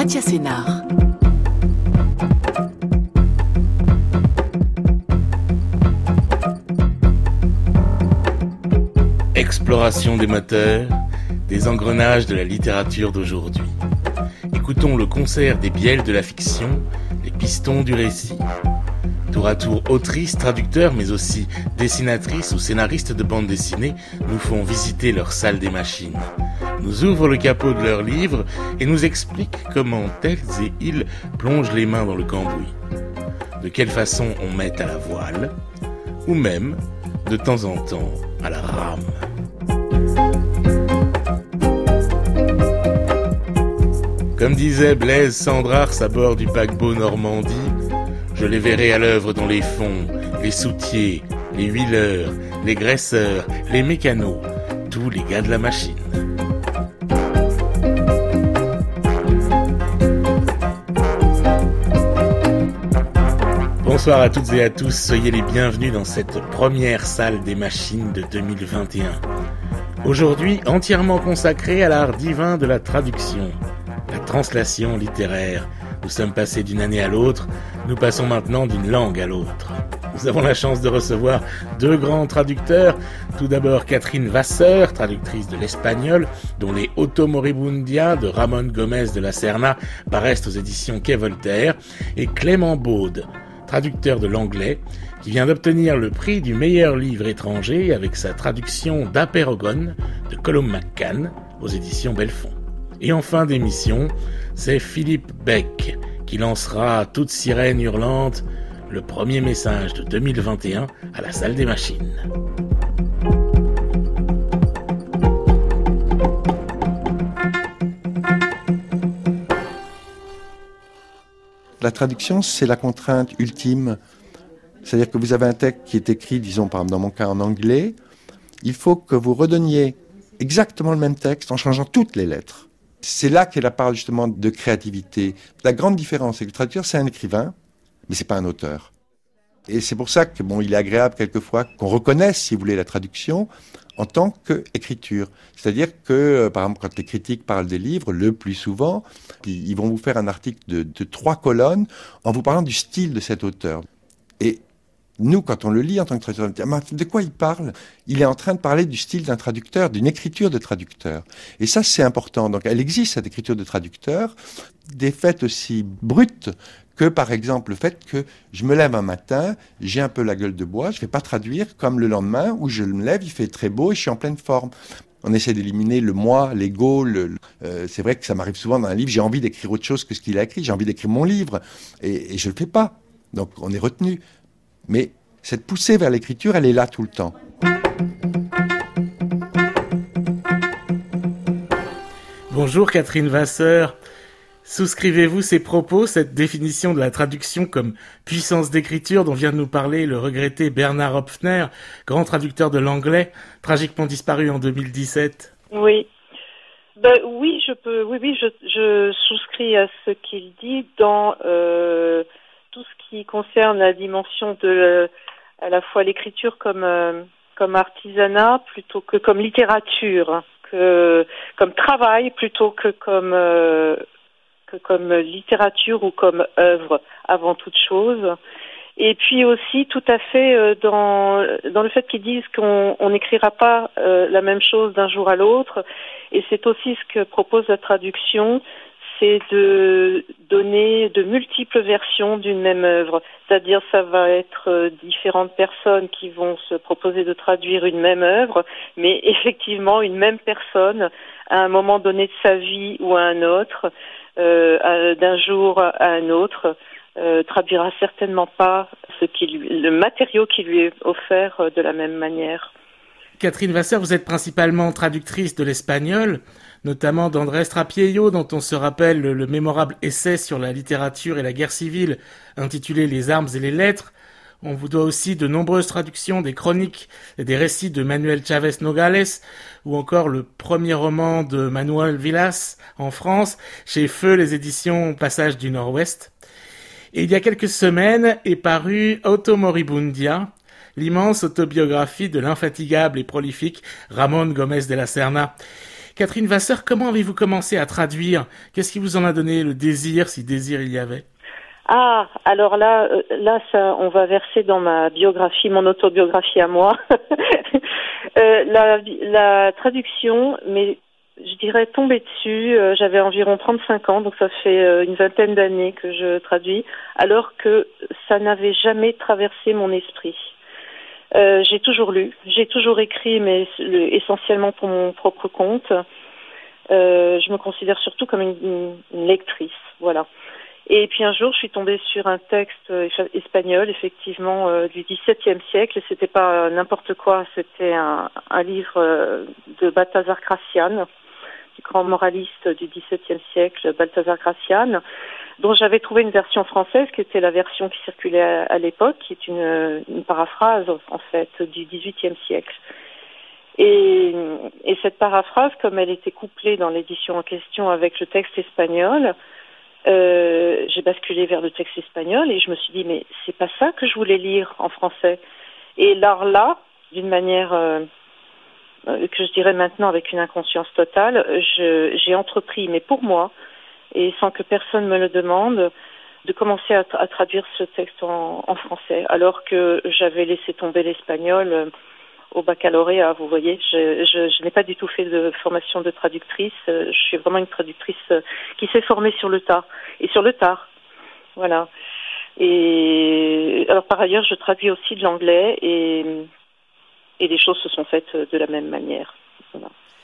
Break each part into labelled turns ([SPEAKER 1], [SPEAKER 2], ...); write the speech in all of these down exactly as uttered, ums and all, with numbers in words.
[SPEAKER 1] Mathias Sénard.
[SPEAKER 2] Exploration des moteurs, des engrenages de la littérature d'aujourd'hui. Écoutons le concert des bielles de la fiction, les pistons du récit. Tour à tour autrices, traducteurs, mais aussi dessinatrices ou scénaristes de bande dessinée nous font visiter leur salle des machines, nous ouvrent le capot de leurs livres et nous expliquent comment elles et ils plongent les mains dans le cambouis. De quelle façon on met à la voile, ou même, de temps en temps, à la rame. Comme disait Blaise Cendrars à bord du paquebot Normandie, je les verrai à l'œuvre dans les fonds, les soutiers, les huileurs, les graisseurs, les mécanos, tous les gars de la machine. Bonsoir à toutes et à tous, soyez les bienvenus dans cette première salle des machines de deux mille vingt et un. Aujourd'hui, entièrement consacrée à l'art divin de la traduction, la translation littéraire. Nous sommes passés d'une année à l'autre, nous passons maintenant d'une langue à l'autre. Nous avons la chance de recevoir deux grands traducteurs. Tout d'abord Catherine Vasseur, traductrice de l'espagnol, dont les Auto Moribundia de Ramón Gómez de la Serna paraissent aux éditions Quai Voltaire, et Clément Baude, traducteur de l'anglais, qui vient d'obtenir le prix du meilleur livre étranger avec sa traduction d'Apeirogon de Colum McCann aux éditions Belfond. Et en fin d'émission, c'est Philippe Beck qui lancera toute sirène hurlante le premier message de deux mille vingt et un à la salle des machines.
[SPEAKER 3] La traduction, c'est la contrainte ultime. C'est-à-dire que vous avez un texte qui est écrit, disons par exemple dans mon cas en anglais, il faut que vous redonniez exactement le même texte en changeant toutes les lettres. C'est là qu'est la part justement de créativité. La grande différence, c'est que le traducteur, c'est un écrivain, mais c'est pas un auteur. Et c'est pour ça que bon, il est agréable quelquefois qu'on reconnaisse, si vous voulez, la traduction en tant qu'écriture. C'est-à-dire que, euh, par exemple, quand les critiques parlent des livres, le plus souvent, ils vont vous faire un article de, de trois colonnes en vous parlant du style de cet auteur. Et nous, quand on le lit en tant que traducteur, on dit, de quoi il parle ? Il est en train de parler du style d'un traducteur, d'une écriture de traducteur. Et ça, c'est important. Donc, elle existe, cette écriture de traducteur, des faits aussi brutes que, par exemple, le fait que je me lève un matin, j'ai un peu la gueule de bois, je ne vais pas traduire comme le lendemain où je me lève, il fait très beau et je suis en pleine forme. On essaie d'éliminer le moi, l'ego. Le, euh, c'est vrai que ça m'arrive souvent dans un livre, j'ai envie d'écrire autre chose que ce qu'il a écrit, j'ai envie d'écrire mon livre et, et je ne le fais pas. Donc, on est retenu. Mais cette poussée vers l'écriture, elle est là tout le temps.
[SPEAKER 2] Bonjour Catherine Vasseur. Souscrivez-vous ces propos, cette définition de la traduction comme puissance d'écriture dont vient de nous parler le regretté Bernard Hopfner, grand traducteur de l'anglais, tragiquement disparu en deux mille dix-sept?
[SPEAKER 4] Oui. Ben, oui, je peux. Oui, oui, je, je souscris à ce qu'il dit dans euh, tout ce qui concerne la dimension de à la fois l'écriture comme euh, comme artisanat plutôt que comme littérature, que comme travail plutôt que comme euh, que comme littérature ou comme œuvre avant toute chose. Et puis aussi tout à fait euh, dans dans le fait qu'ils disent qu'on on n'écrira pas euh, la même chose d'un jour à l'autre. Et c'est aussi ce que propose la traduction, c'est de donner de multiples versions d'une même œuvre. C'est-à-dire, ça va être euh, différentes personnes qui vont se proposer de traduire une même œuvre, mais effectivement, une même personne, à un moment donné de sa vie ou à un autre, euh, à, d'un jour à un autre, euh, traduira certainement pas ce qui lui, le matériau qui lui est offert euh, de la même manière.
[SPEAKER 2] Catherine Vasseur, vous êtes principalement traductrice de l'espagnol, notamment d'Andrés Trapiello, dont on se rappelle le, le mémorable essai sur la littérature et la guerre civile, intitulé « Les armes et les lettres ». On vous doit aussi de nombreuses traductions des chroniques et des récits de Manuel Chavez Nogales, ou encore le premier roman de Manuel Villas en France, chez Feu les éditions Passage du Nord-Ouest. Et il y a quelques semaines est paru Auto Moribundia, l'immense autobiographie de l'infatigable et prolifique Ramón Gómez de la Serna. Catherine Vasseur, comment avez-vous commencé à traduire? Qu'est-ce qui vous en a donné le désir, si désir il y avait?
[SPEAKER 4] Ah, alors là, euh, là, ça, on va verser dans ma biographie, mon autobiographie à moi. euh, la, la traduction, mais je dirais tomber dessus. Euh, j'avais environ trente-cinq ans, donc ça fait euh, une vingtaine d'années que je traduis, alors que ça n'avait jamais traversé mon esprit. Euh, j'ai toujours lu, j'ai toujours écrit, mais le, essentiellement pour mon propre compte. Euh, je me considère surtout comme une, une, une lectrice, voilà. Et puis un jour, je suis tombée sur un texte espagnol, effectivement, euh, du dix-septième siècle. Et c'était pas n'importe quoi, c'était un, un livre euh, de Balthazar Gracián, du grand moraliste du dix-septième siècle, Balthazar Gracián, dont j'avais trouvé une version française, qui était la version qui circulait à, à l'époque, qui est une, une paraphrase, en fait, du dix-huitième siècle. Et, et cette paraphrase, comme elle était couplée dans l'édition en question avec le texte espagnol, Euh, j'ai basculé vers le texte espagnol et je me suis dit mais c'est pas ça que je voulais lire en français. Et alors là, d'une manière euh, que je dirais maintenant avec une inconscience totale, je, j'ai entrepris, mais pour moi et sans que personne me le demande, de commencer à, à traduire ce texte en, en français, alors que j'avais laissé tomber l'espagnol euh, au baccalauréat. Vous voyez, je, je, je n'ai pas du tout fait de formation de traductrice. Je suis vraiment une traductrice qui s'est formée sur le tas et sur le tard. Voilà. Et alors par ailleurs, je traduis aussi de l'anglais et et les choses se sont faites de la même manière. Voilà.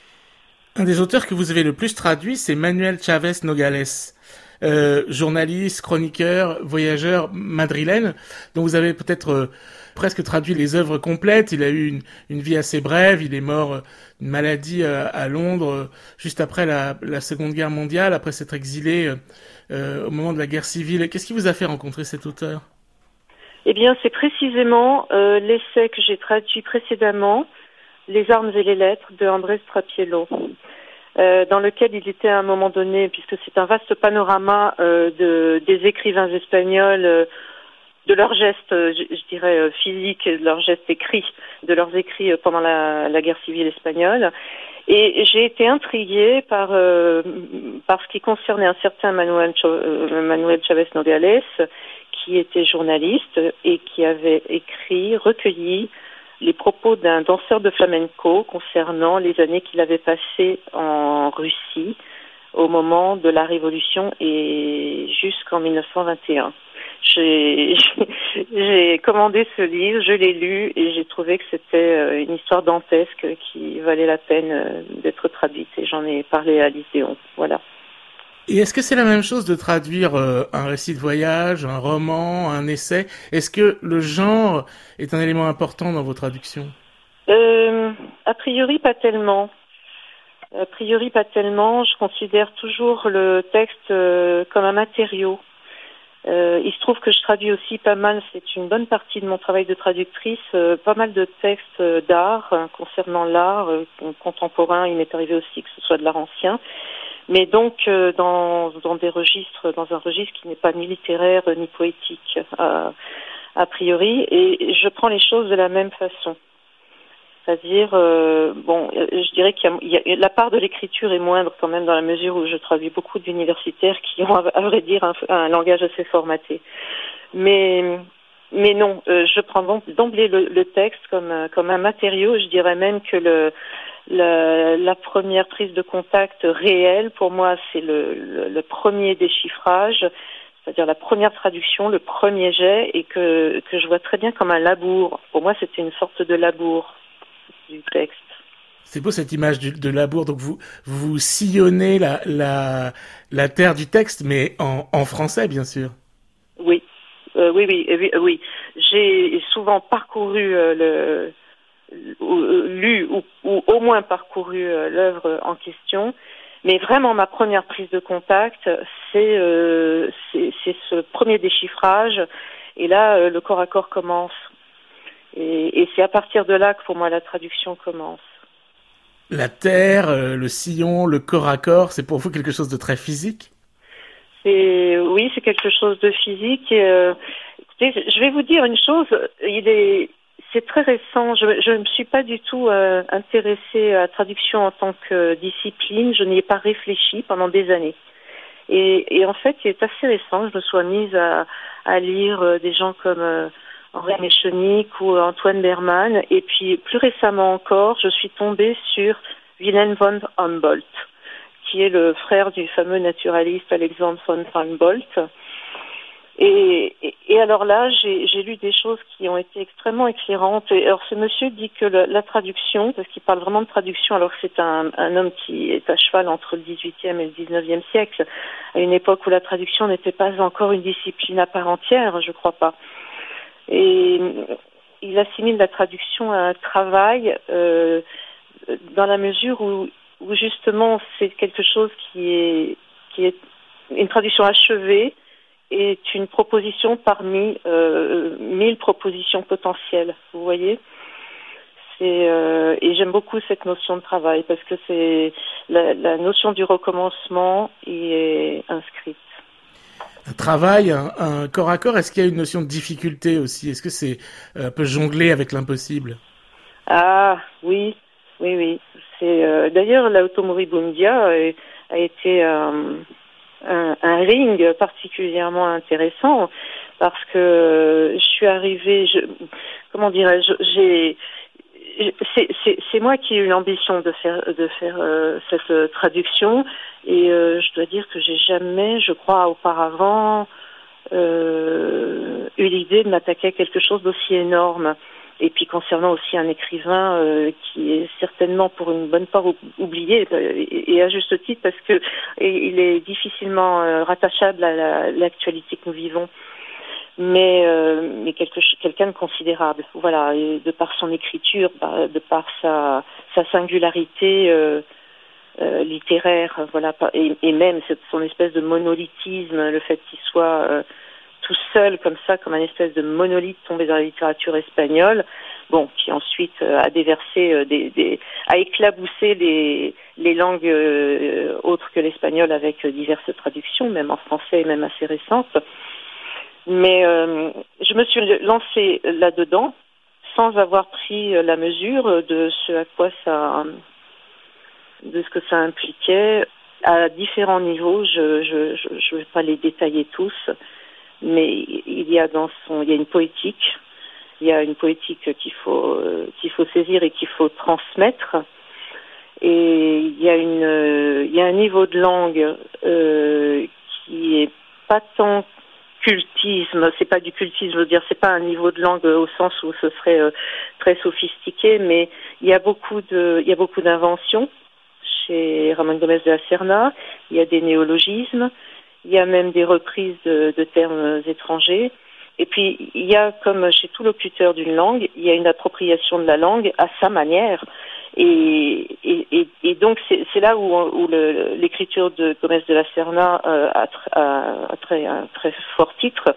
[SPEAKER 2] Un des auteurs que vous avez le plus traduit, c'est Manuel Chavez Nogales. Euh, journaliste, chroniqueur, voyageur madrilène, dont vous avez peut-être euh, presque traduit les œuvres complètes. Il a eu une, une vie assez brève, il est mort euh, d'une maladie euh, à Londres, euh, juste après la, la Seconde Guerre mondiale, après s'être exilé euh, euh, au moment de la guerre civile. Qu'est-ce qui vous a fait rencontrer cet auteur?
[SPEAKER 4] Eh bien, c'est précisément euh, l'essai que j'ai traduit précédemment, Les armes et les lettres, de Andrés Trapiello. Euh, dans lequel il était à un moment donné, puisque c'est un vaste panorama euh, de, des écrivains espagnols, euh, de leurs gestes, euh, je, je dirais, euh, physiques, de leurs gestes écrits, de leurs écrits euh, pendant la, la guerre civile espagnole. Et j'ai été intriguée par, euh, par ce qui concernait un certain Manuel, euh, Manuel Chavez Nogales, qui était journaliste et qui avait écrit, recueilli les propos d'un danseur de flamenco concernant les années qu'il avait passées en Russie au moment de la Révolution et jusqu'en mille neuf cent vingt et un. J'ai, j'ai commandé ce livre, je l'ai lu et j'ai trouvé que c'était une histoire dantesque qui valait la peine d'être traduite et j'en ai parlé à Lycéon. Voilà.
[SPEAKER 2] Et est-ce que c'est la même chose de traduire euh, un récit de voyage, un roman, un essai? Est-ce que le genre est un élément important dans vos traductions?
[SPEAKER 4] euh, A priori, pas tellement. A priori, pas tellement. Je considère toujours le texte euh, comme un matériau. Euh, il se trouve que je traduis aussi pas mal, c'est une bonne partie de mon travail de traductrice, euh, pas mal de textes euh, d'art, hein, concernant l'art euh, contemporain. Il m'est arrivé aussi que ce soit de l'art ancien. Mais donc euh, dans, dans des registres, dans un registre qui n'est pas ni littéraire euh, ni poétique euh, a priori, et je prends les choses de la même façon. C'est-à-dire, euh, bon, je dirais qu'il y a, il y a la part de l'écriture est moindre quand même dans la mesure où je traduis beaucoup d'universitaires qui ont, à vrai dire, un, un langage assez formaté. Mais mais non, euh, je prends d'emblée le, le texte comme comme un matériau. Je dirais même que le La, la première prise de contact réelle, pour moi, c'est le, le, le premier déchiffrage, c'est-à-dire la première traduction, le premier jet, et que, que je vois très bien comme un labour. Pour moi, c'était une sorte de labour du texte.
[SPEAKER 2] C'est beau cette image du, de labour. Donc vous vous sillonnez la, la, la terre du texte, mais en, en français, bien sûr.
[SPEAKER 4] Oui, euh, oui, oui, oui, oui. J'ai souvent parcouru euh, le... lu ou, ou au moins parcouru euh, l'œuvre en question, mais vraiment ma première prise de contact, c'est, euh, c'est, c'est ce premier déchiffrage, et là euh, le corps à corps commence, et, et c'est à partir de là que pour moi la traduction commence.
[SPEAKER 2] La terre, euh, le sillon, le corps à corps, c'est pour vous quelque chose de très physique?
[SPEAKER 4] C'est, oui, c'est quelque chose de physique. Et, euh, écoutez, je vais vous dire une chose, il est c'est très récent. Je ne me suis pas du tout euh, intéressée à la traduction en tant que discipline. Je n'y ai pas réfléchi pendant des années. Et, et en fait, il est assez récent. Je me suis mise à, à lire euh, des gens comme euh, Henri Méchenic ou Antoine Berman. Et puis, plus récemment encore, je suis tombée sur Wilhelm von Humboldt, qui est le frère du fameux naturaliste Alexandre von Humboldt. Et, et, et alors là, j'ai, j'ai lu des choses qui ont été extrêmement éclairantes. Et alors ce monsieur dit que le, la traduction, parce qu'il parle vraiment de traduction, alors que c'est un, un homme qui est à cheval entre le dix-huitième et le dix-neuvième siècle, à une époque où la traduction n'était pas encore une discipline à part entière, je crois pas. Et il assimile la traduction à un travail euh, dans la mesure où, où justement c'est quelque chose qui est, qui est une traduction achevée, est une proposition parmi euh, mille propositions potentielles, vous voyez. C'est euh, et j'aime beaucoup cette notion de travail parce que c'est la, la notion du recommencement y est inscrite.
[SPEAKER 2] Un travail, un, un corps à corps. Est-ce qu'il y a une notion de difficulté aussi? Est-ce que c'est un peu jongler avec l'impossible?
[SPEAKER 4] Ah oui, oui, oui. C'est euh, d'ailleurs l'Auto Moribundia a, a été euh, Un, un ring particulièrement intéressant parce que je suis arrivée, je, comment dirais-je, j'ai, c'est, c'est, c'est moi qui ai eu l'ambition de faire, de faire euh, cette traduction et euh, je dois dire que j'ai jamais, je crois, auparavant euh, eu l'idée de m'attaquer à quelque chose d'aussi énorme. Et puis concernant aussi un écrivain euh, qui est certainement pour une bonne part oublié, et, et à juste titre parce que et, il est difficilement euh, rattachable à la, l'actualité que nous vivons, mais, euh, mais quelque, quelqu'un de considérable. Voilà, et de par son écriture, de par sa, sa singularité euh, euh, littéraire, voilà, et, et même son espèce de monolithisme, le fait qu'il soit euh, tout seul comme ça, comme un espèce de monolithe tombé dans la littérature espagnole, bon, qui ensuite euh, a déversé euh, des, des, a éclaboussé les, les langues euh, autres que l'espagnol avec euh, diverses traductions, même en français, même assez récentes. Mais euh, je me suis lancée là-dedans sans avoir pris la mesure de ce à quoi ça, de ce que ça impliquait à différents niveaux. Je je je, je vais pas les détailler tous. Mais il y a dans son, il y a une poétique, il y a une poétique qu'il faut euh, qu'il faut saisir et qu'il faut transmettre. Et il y a une, euh, il y a un niveau de langue euh, qui est pas tant cultisme, c'est pas du cultisme, je veux dire, c'est pas un niveau de langue au sens où ce serait euh, très sophistiqué, mais il y a beaucoup de, il y a beaucoup d'inventions chez Ramón Gómez de la Serna. Il y a des néologismes. Il y a même des reprises de, de termes étrangers. Et puis, il y a, comme chez tout locuteur d'une langue, il y a une appropriation de la langue à sa manière. Et, et, et, et donc, c'est, c'est là où, où le, l'écriture de Gómez de la Serna euh, a, a, a très, un très fort titre.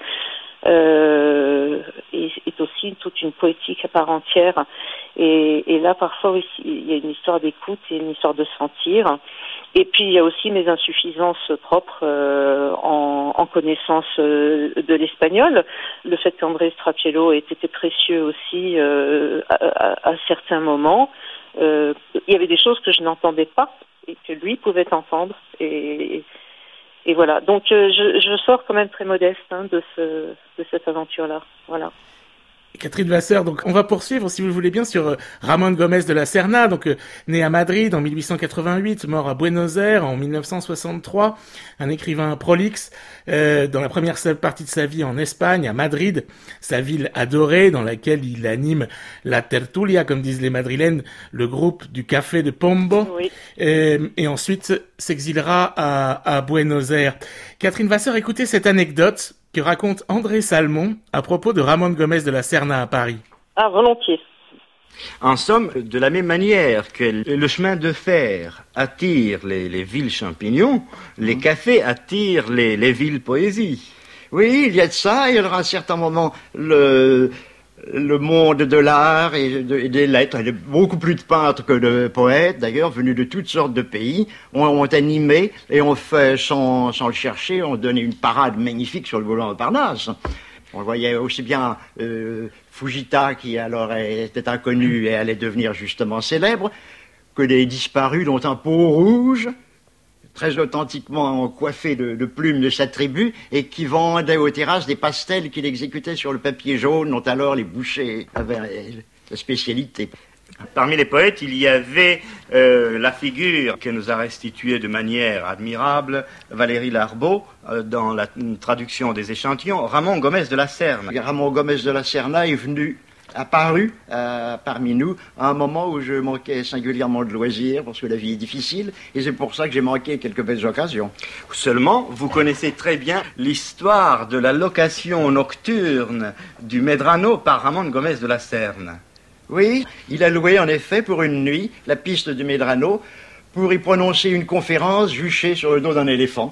[SPEAKER 4] Euh, et est aussi toute une poétique à part entière. Et, et là, parfois, aussi, il y a une histoire d'écoute et une histoire de sentir. Et puis, il y a aussi mes insuffisances propres euh, en, en connaissance euh, de l'espagnol. Le fait qu'André Strapiello ait été précieux aussi euh, à, à, à certains moments. Euh, il y avait des choses que je n'entendais pas et que lui pouvait entendre. Et, et voilà. Donc, euh, je, je sors quand même très modeste hein, de, ce, de cette aventure-là. Voilà.
[SPEAKER 2] Catherine Vasseur, donc on va poursuivre, si vous le voulez bien, sur euh, Ramón Gómez de la Serna, donc euh, né à Madrid en mille huit cent quatre-vingt-huit, mort à Buenos Aires en mille neuf cent soixante-trois, un écrivain prolixe, euh, dans la première partie de sa vie en Espagne, à Madrid, sa ville adorée, dans laquelle il anime la tertulia, comme disent les madrilènes, le groupe du Café de Pombo, oui. euh, et ensuite s'exilera à, à Buenos Aires. Catherine Vasseur, écoutez cette anecdote que raconte André Salmon à propos de Ramón Gómez de la Serna à Paris.
[SPEAKER 4] Ah, volontiers.
[SPEAKER 1] En somme, de la même manière que le chemin de fer attire les, les villes champignons, les mmh. cafés attirent les, les villes poésie. Oui, il y a de ça, il y aura à un certain moment le... le monde de l'art et, de, et des lettres. Il y a beaucoup plus de peintres que de poètes, d'ailleurs, venus de toutes sortes de pays, ont, ont animé et ont fait, sans, sans le chercher, ont donné une parade magnifique sur le boulevard de Parnasse. On voyait aussi bien euh, Fujita, qui alors était inconnu et allait devenir justement célèbre, que des disparus dont un peau rouge, très authentiquement coiffé de, de plumes de sa tribu, et qui vendait aux terrasses des pastels qu'il exécutait sur le papier jaune, dont alors les bouchers avaient la spécialité. Parmi les poètes, il y avait euh, la figure que nous a restituée de manière admirable Valérie Larbaud euh, dans la traduction des échantillons, Ramon Gomez de la Serna. Ramon Gomez de la Serna est venu, apparu euh, parmi nous à un moment où je manquais singulièrement de loisirs parce que la vie est difficile et c'est pour ça que j'ai manqué quelques belles occasions. Seulement, vous connaissez très bien l'histoire de la location nocturne du Medrano par Ramon Gomez de la Serna. Oui, il a loué en effet pour une nuit la piste du Medrano pour y prononcer une conférence juchée sur le dos d'un éléphant.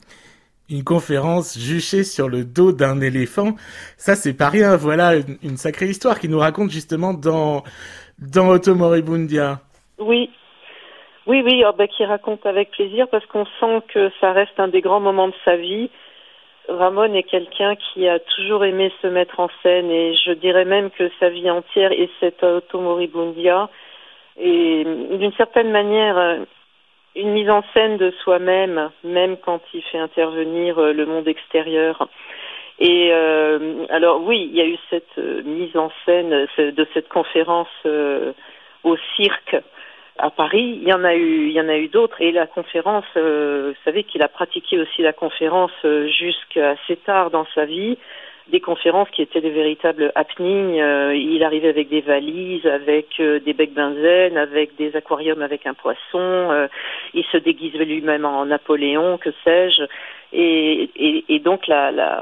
[SPEAKER 2] Une conférence juchée sur le dos d'un éléphant, ça c'est pas rien, voilà une, une sacrée histoire qui nous raconte justement dans, dans Otto Moribundia.
[SPEAKER 4] Oui, oui, oui, oh, bah, qui raconte avec plaisir parce qu'on sent que ça reste un des grands moments de sa vie. Ramon est quelqu'un qui a toujours aimé se mettre en scène et je dirais même que sa vie entière est cette Otto Moribundia et d'une certaine manière une mise en scène de soi-même, même quand il fait intervenir le monde extérieur. Et euh, alors oui, il y a eu cette euh, mise en scène de cette conférence euh, au cirque à Paris. Il y en a eu, il y en a eu d'autres. Et la conférence, euh, vous savez qu'il a pratiqué aussi la conférence euh, jusqu'à assez tard dans sa vie. Des conférences qui étaient des véritables happenings. Euh, il arrivait avec des valises, avec euh, des becs benzène, avec des aquariums avec un poisson. Euh, il se déguisait lui-même en Napoléon, que sais-je. Et, et, et donc la, la,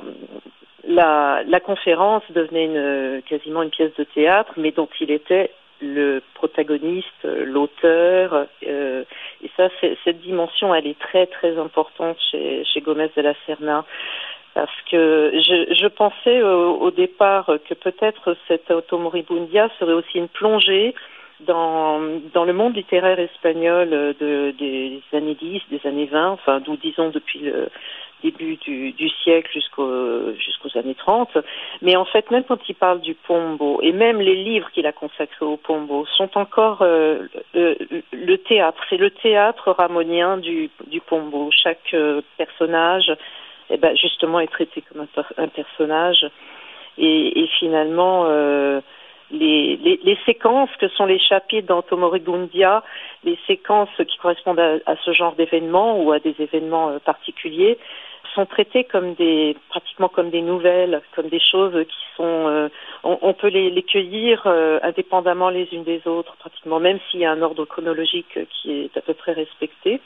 [SPEAKER 4] la, la conférence devenait une, quasiment une pièce de théâtre, mais dont il était le protagoniste, l'auteur, euh, et ça, c'est, cette dimension, elle est très très importante chez, chez Gomez de la Serna, parce que je, je pensais au, au départ que peut-être cette Otto Moribundia serait aussi une plongée dans dans le monde littéraire espagnol de, des années dix, des années vingt, enfin, d'où disons depuis le début du, du siècle jusqu'au, jusqu'aux années trente. Mais en fait, même quand il parle du Pombo, et même les livres qu'il a consacrés au Pombo, sont encore euh, le, le théâtre. C'est le théâtre ramonien du, du Pombo. Chaque euh, personnage, eh ben, justement, est traité comme un, un personnage. Et, et finalement... Euh, Les, les, les séquences que sont les chapitres dans Otto Moribundia, les séquences qui correspondent à, à ce genre d'événements ou à des événements euh, particuliers, sont traitées comme des, pratiquement comme des nouvelles, comme des choses qui sont, euh, on, on peut les, les cueillir euh, indépendamment les unes des autres, pratiquement, même s'il y a un ordre chronologique qui est à peu près respecté.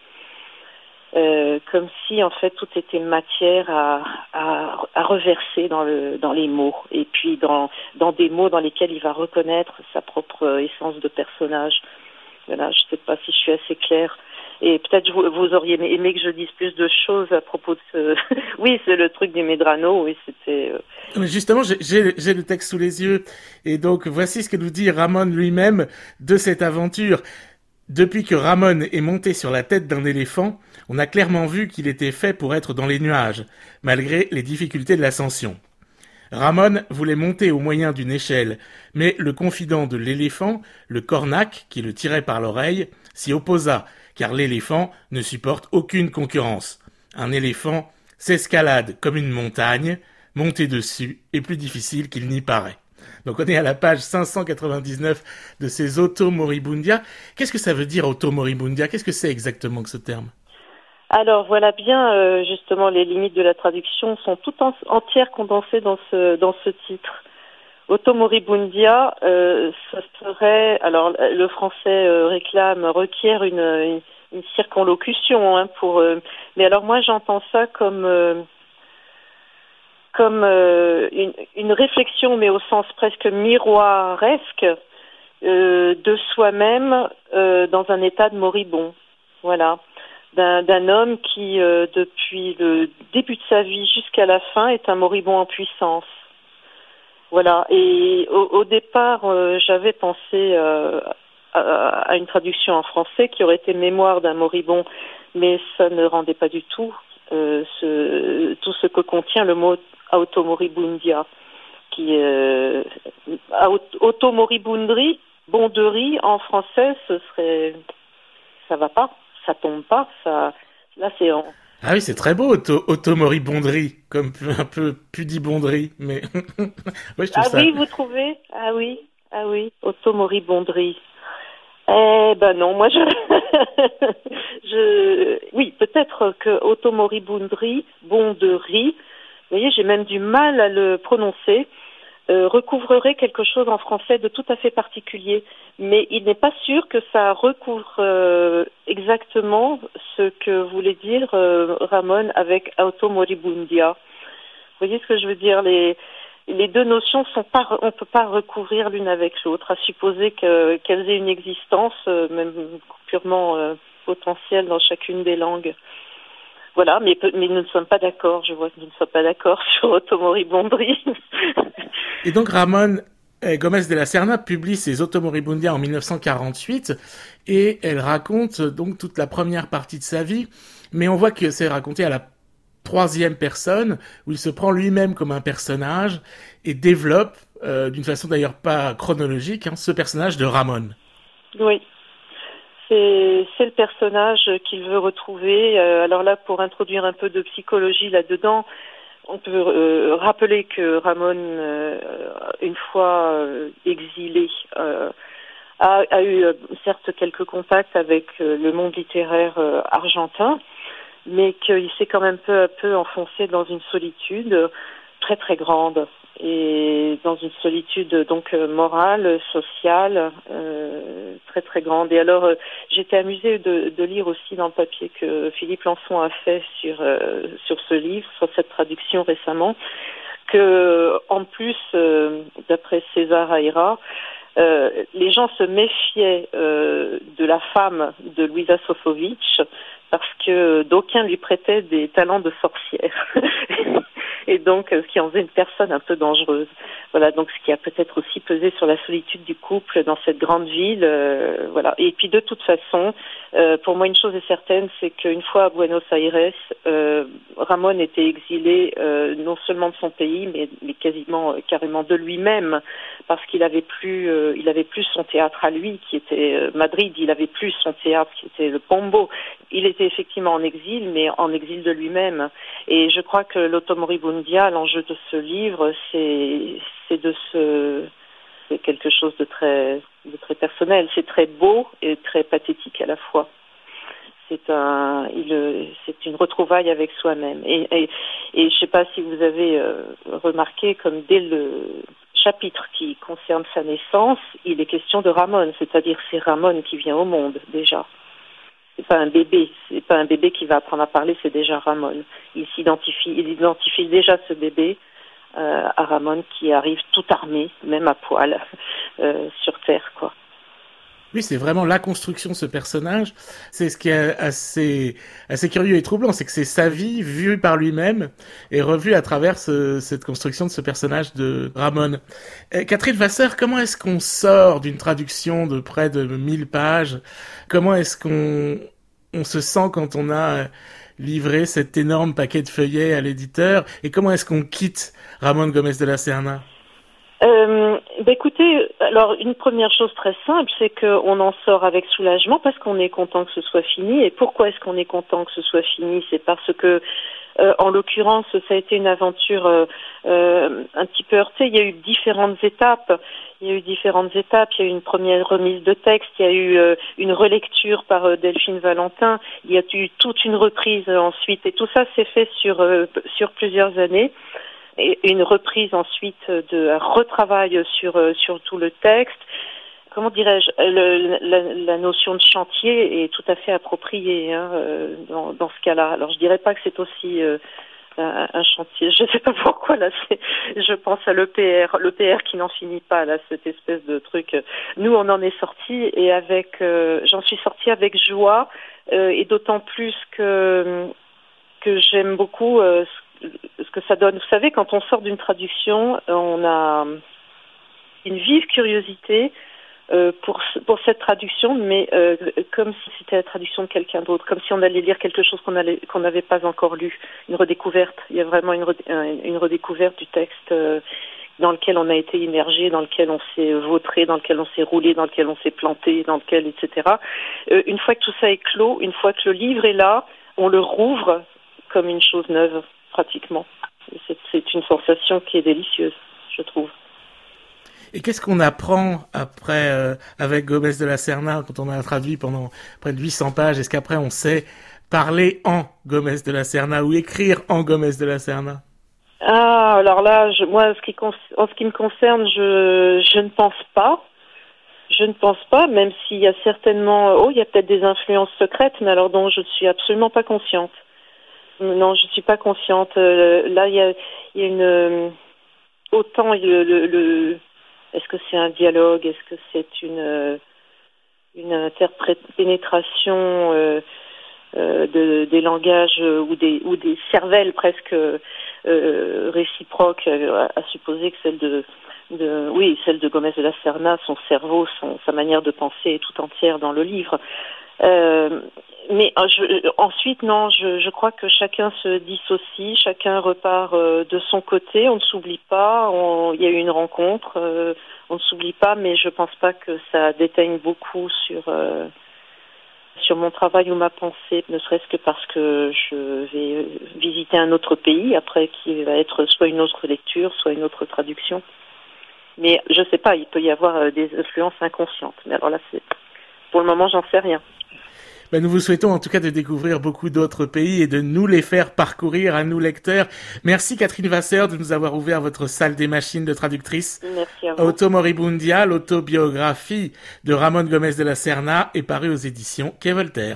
[SPEAKER 4] Euh, comme si en fait tout était matière à, à, à reverser dans, le, dans les mots et puis dans, dans des mots dans lesquels il va reconnaître sa propre essence de personnage. Voilà, je ne sais pas si je suis assez claire. Et peut-être vous, vous auriez aimé, aimé que je dise plus de choses à propos de ce... Oui, c'est le truc du Medrano, oui, c'était... Euh...
[SPEAKER 2] Mais justement, j'ai, j'ai, j'ai le texte sous les yeux. Et donc, voici ce que nous dit Ramon lui-même de cette aventure. Depuis que Ramon est monté sur la tête d'un éléphant, on a clairement vu qu'il était fait pour être dans les nuages, malgré les difficultés de l'ascension. Ramon voulait monter au moyen d'une échelle, mais le confident de l'éléphant, le cornac, qui le tirait par l'oreille, s'y opposa, car l'éléphant ne supporte aucune concurrence. Un éléphant s'escalade comme une montagne, monter dessus est plus difficile qu'il n'y paraît. Donc on est à la page cinq cent quatre-vingt-dix-neuf de ces Otto Moribundia. Qu'est-ce que ça veut dire Otto Moribundia ? Qu'est-ce que c'est exactement que ce terme ?
[SPEAKER 4] Alors voilà bien, euh, justement, les limites de la traduction sont toutes en, entières condensées dans ce dans ce titre. Otto Moribundia, euh, ce serait, alors le français euh, réclame, requiert une, une, une circonlocution, hein, pour. Euh, mais alors moi j'entends ça comme euh, comme euh, une, une réflexion, mais au sens presque miroiresque, euh, de soi-même euh, dans un état de moribond. Voilà. D'un, d'un homme qui, euh, depuis le début de sa vie jusqu'à la fin, est un moribond en puissance. Voilà. Et au, au départ, euh, j'avais pensé euh, à, à une traduction en français qui aurait été Mémoire d'un moribond, mais ça ne rendait pas du tout. euh, ce, tout ce que contient le mot automoribundia, qui euh, automoribunderie, bonderie en français, ce serait, ça va pas, ça tombe pas, ça, là c'est en...
[SPEAKER 2] Ah oui, c'est très beau, auto, automoribonderie, comme un peu pudibonderie, mais oui, je trouve
[SPEAKER 4] ah
[SPEAKER 2] ça.
[SPEAKER 4] Ah oui, vous trouvez? Ah oui, ah oui, automoribonderie. Eh ben non, moi je, je, oui, peut-être que automoribonderie, bonderie, vous voyez, j'ai même du mal à le prononcer, euh, recouvrerait quelque chose en français de tout à fait particulier. Mais il n'est pas sûr que ça recouvre euh, exactement ce que voulait dire euh, Ramon avec automoribundia. Vous voyez ce que je veux dire? Les, les deux notions sont pas, on ne peut pas recouvrir l'une avec l'autre, à supposer que, qu'elles aient une existence, euh, même purement euh, potentielle dans chacune des langues. Voilà, mais, mais nous ne sommes pas d'accord. Je vois que nous ne sommes pas d'accord sur automoribonderie.
[SPEAKER 2] Et donc Ramon Gómez de la Serna publie ses Automoribundia en dix-neuf cent quarante-huit et elle raconte donc toute la première partie de sa vie, mais on voit que c'est raconté à la troisième personne, où il se prend lui-même comme un personnage et développe, euh, d'une façon d'ailleurs pas chronologique, hein, ce personnage de Ramon.
[SPEAKER 4] Oui. C'est, c'est le personnage qu'il veut retrouver. Euh, alors là, pour introduire un peu de psychologie là-dedans, on peut euh, rappeler que Ramon, euh, une fois euh, exilé, euh, a, a eu euh, certes quelques contacts avec euh, le monde littéraire euh, argentin, mais qu'il s'est quand même peu à peu enfoncé dans une solitude très très grande. Et dans une solitude donc morale, sociale, euh, très très grande. Et alors, euh, j'étais amusée de, de lire aussi dans le papier que Philippe Lançon a fait sur euh, sur ce livre, sur cette traduction récemment, que en plus, euh, d'après César Aira, euh, les gens se méfiaient euh, de la femme de Luisa Sofovitch parce que d'aucuns lui prêtaient des talents de sorcière. Et donc, ce qui en faisait une personne un peu dangereuse. Voilà, donc ce qui a peut-être aussi pesé sur la solitude du couple dans cette grande ville. Euh, voilà. Et puis de toute façon, euh, pour moi, une chose est certaine, c'est qu'une fois à Buenos Aires, euh, Ramon était exilé euh, non seulement de son pays, mais, mais quasiment, euh, carrément de lui-même, parce qu'il avait plus, euh, il avait plus son théâtre à lui, qui était euh, Madrid. Il avait plus son théâtre, qui était le Pombo. Il était effectivement en exil, mais en exil de lui-même. Et je crois que l'automoribundia, l'enjeu de ce livre, c'est, c'est de ce, c'est quelque chose de très, de très personnel. C'est très beau et très pathétique à la fois. C'est un, il, c'est une retrouvaille avec soi-même. Et, et, et je ne sais pas si vous avez euh, remarqué, comme dès le chapitre qui concerne sa naissance, il est question de Ramon, c'est-à-dire c'est Ramon qui vient au monde déjà. C'est pas un bébé, c'est pas un bébé qui va apprendre à parler, c'est déjà Ramon. Il s'identifie, il identifie déjà ce bébé euh, à Ramon qui arrive tout armé, même à poil, euh, sur Terre, quoi.
[SPEAKER 2] Oui, c'est vraiment la construction de ce personnage. C'est ce qui est assez, assez curieux et troublant, c'est que c'est sa vie vue par lui-même et revue à travers ce, cette construction de ce personnage de Ramon. Euh, Catherine Vasseur, comment est-ce qu'on sort d'une traduction de près de mille pages? Comment est-ce qu'on on se sent quand on a livré cet énorme paquet de feuillets à l'éditeur? Et comment est-ce qu'on quitte Ramon Gómez de la Serna?
[SPEAKER 4] Euh, bah écoutez, alors une première chose très simple, c'est qu'on en sort avec soulagement parce qu'on est content que ce soit fini. Et pourquoi est-ce qu'on est content que ce soit fini? C'est parce que, euh, en l'occurrence, ça a été une aventure euh, euh, un petit peu heurtée. Il y a eu différentes étapes. Il y a eu différentes étapes. Il y a eu une première remise de texte. Il y a eu euh, une relecture par euh, Delphine Valentin. Il y a eu toute une reprise euh, ensuite. Et tout ça s'est fait sur euh, sur plusieurs années. Et une reprise ensuite de un retravail sur sur tout le texte. Comment dirais-je, le, la, la notion de chantier est tout à fait appropriée hein, dans, dans ce cas-là. Alors je dirais pas que c'est aussi euh, un, un chantier. Je sais pas pourquoi là. C'est, je pense à l'E P R, l'E P R qui n'en finit pas là, cette espèce de truc. Nous on en est sortis et avec, euh, j'en suis sortie avec joie euh, et d'autant plus que que j'aime beaucoup. Euh, ce que ça donne. Vous savez, quand on sort d'une traduction, on a une vive curiosité euh, pour pour cette traduction, mais euh, comme si c'était la traduction de quelqu'un d'autre, comme si on allait lire quelque chose qu'on allait qu'on n'avait pas encore lu, une redécouverte. Il y a vraiment une une redécouverte du texte euh, dans lequel on a été immergé, dans lequel on s'est vautré, dans lequel on s'est roulé, dans lequel on s'est planté, dans lequel et cetera. Euh, une fois que tout ça est clos, une fois que le livre est là, on le rouvre comme une chose neuve, pratiquement. C'est, c'est une sensation qui est délicieuse, je trouve.
[SPEAKER 2] Et qu'est-ce qu'on apprend après euh, avec Gomez de la Serna quand on a traduit pendant près de huit cents pages? Est-ce qu'après on sait parler en Gomez de la Serna ou écrire en Gomez de la Serna?
[SPEAKER 4] Ah, alors là, je, moi, ce qui, en ce qui me concerne, je, je ne pense pas. Je ne pense pas, même s'il y a certainement, oh, il y a peut-être des influences secrètes, mais alors dont je ne suis absolument pas consciente. Non, je ne suis pas consciente. Euh, là, il y a, il y a une, autant le, le, le est-ce que c'est un dialogue, est-ce que c'est une, une interprétation euh, euh, de, des langages ou des, ou des cervelles presque euh, réciproques, à, à supposer que celle de, de, oui, celle de Gomez de la Serna, son cerveau, son, sa manière de penser est tout entière dans le livre. Euh, mais je, ensuite, non, je, je crois que chacun se dissocie, chacun repart euh, de son côté, on ne s'oublie pas, on, il y a eu une rencontre, euh, on ne s'oublie pas, mais je pense pas que ça déteigne beaucoup sur, euh, sur mon travail ou ma pensée, ne serait-ce que parce que je vais visiter un autre pays, après qui va être soit une autre lecture, soit une autre traduction. Mais je sais pas, il peut y avoir des influences inconscientes, mais alors là, c'est, pour le moment, j'en sais rien.
[SPEAKER 2] Ben, nous vous souhaitons en tout cas de découvrir beaucoup d'autres pays et de nous les faire parcourir à nous lecteurs. Merci Catherine Vasseur de nous avoir ouvert votre salle des machines de traductrice.
[SPEAKER 4] Merci à vous.
[SPEAKER 2] Auto Moribundia, l'autobiographie de Ramón Gómez de la Serna est parue aux éditions Quai Voltaire.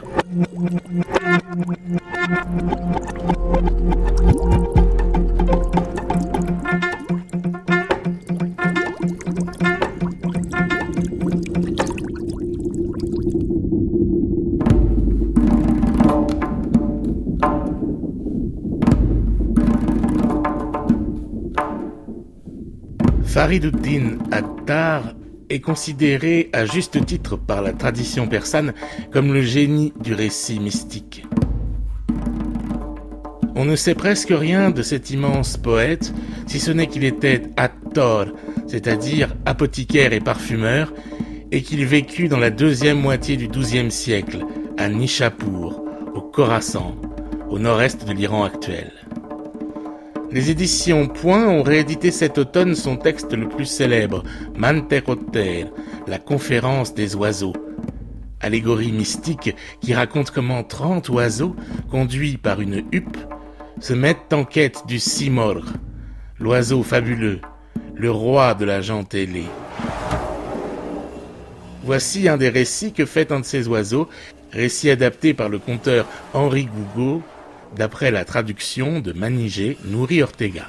[SPEAKER 2] Fariduddin Attar est considéré à juste titre par la tradition persane comme le génie du récit mystique. On ne sait presque rien de cet immense poète, si ce n'est qu'il était Attor, c'est-à-dire apothicaire et parfumeur, et qu'il vécut dans la deuxième moitié du douzième siècle, à Nishapur, au Khorasan, au nord-est de l'Iran actuel. Les éditions Point ont réédité cet automne son texte le plus célèbre, Manterotter, la conférence des oiseaux, allégorie mystique qui raconte comment trente oiseaux, conduits par une huppe, se mettent en quête du Simorgh, l'oiseau fabuleux, le roi de la gente ailée. Voici un des récits que fait un de ces oiseaux, récit adapté par le conteur Henri Gougaud, d'après la traduction de Manigé Nouri Ortega.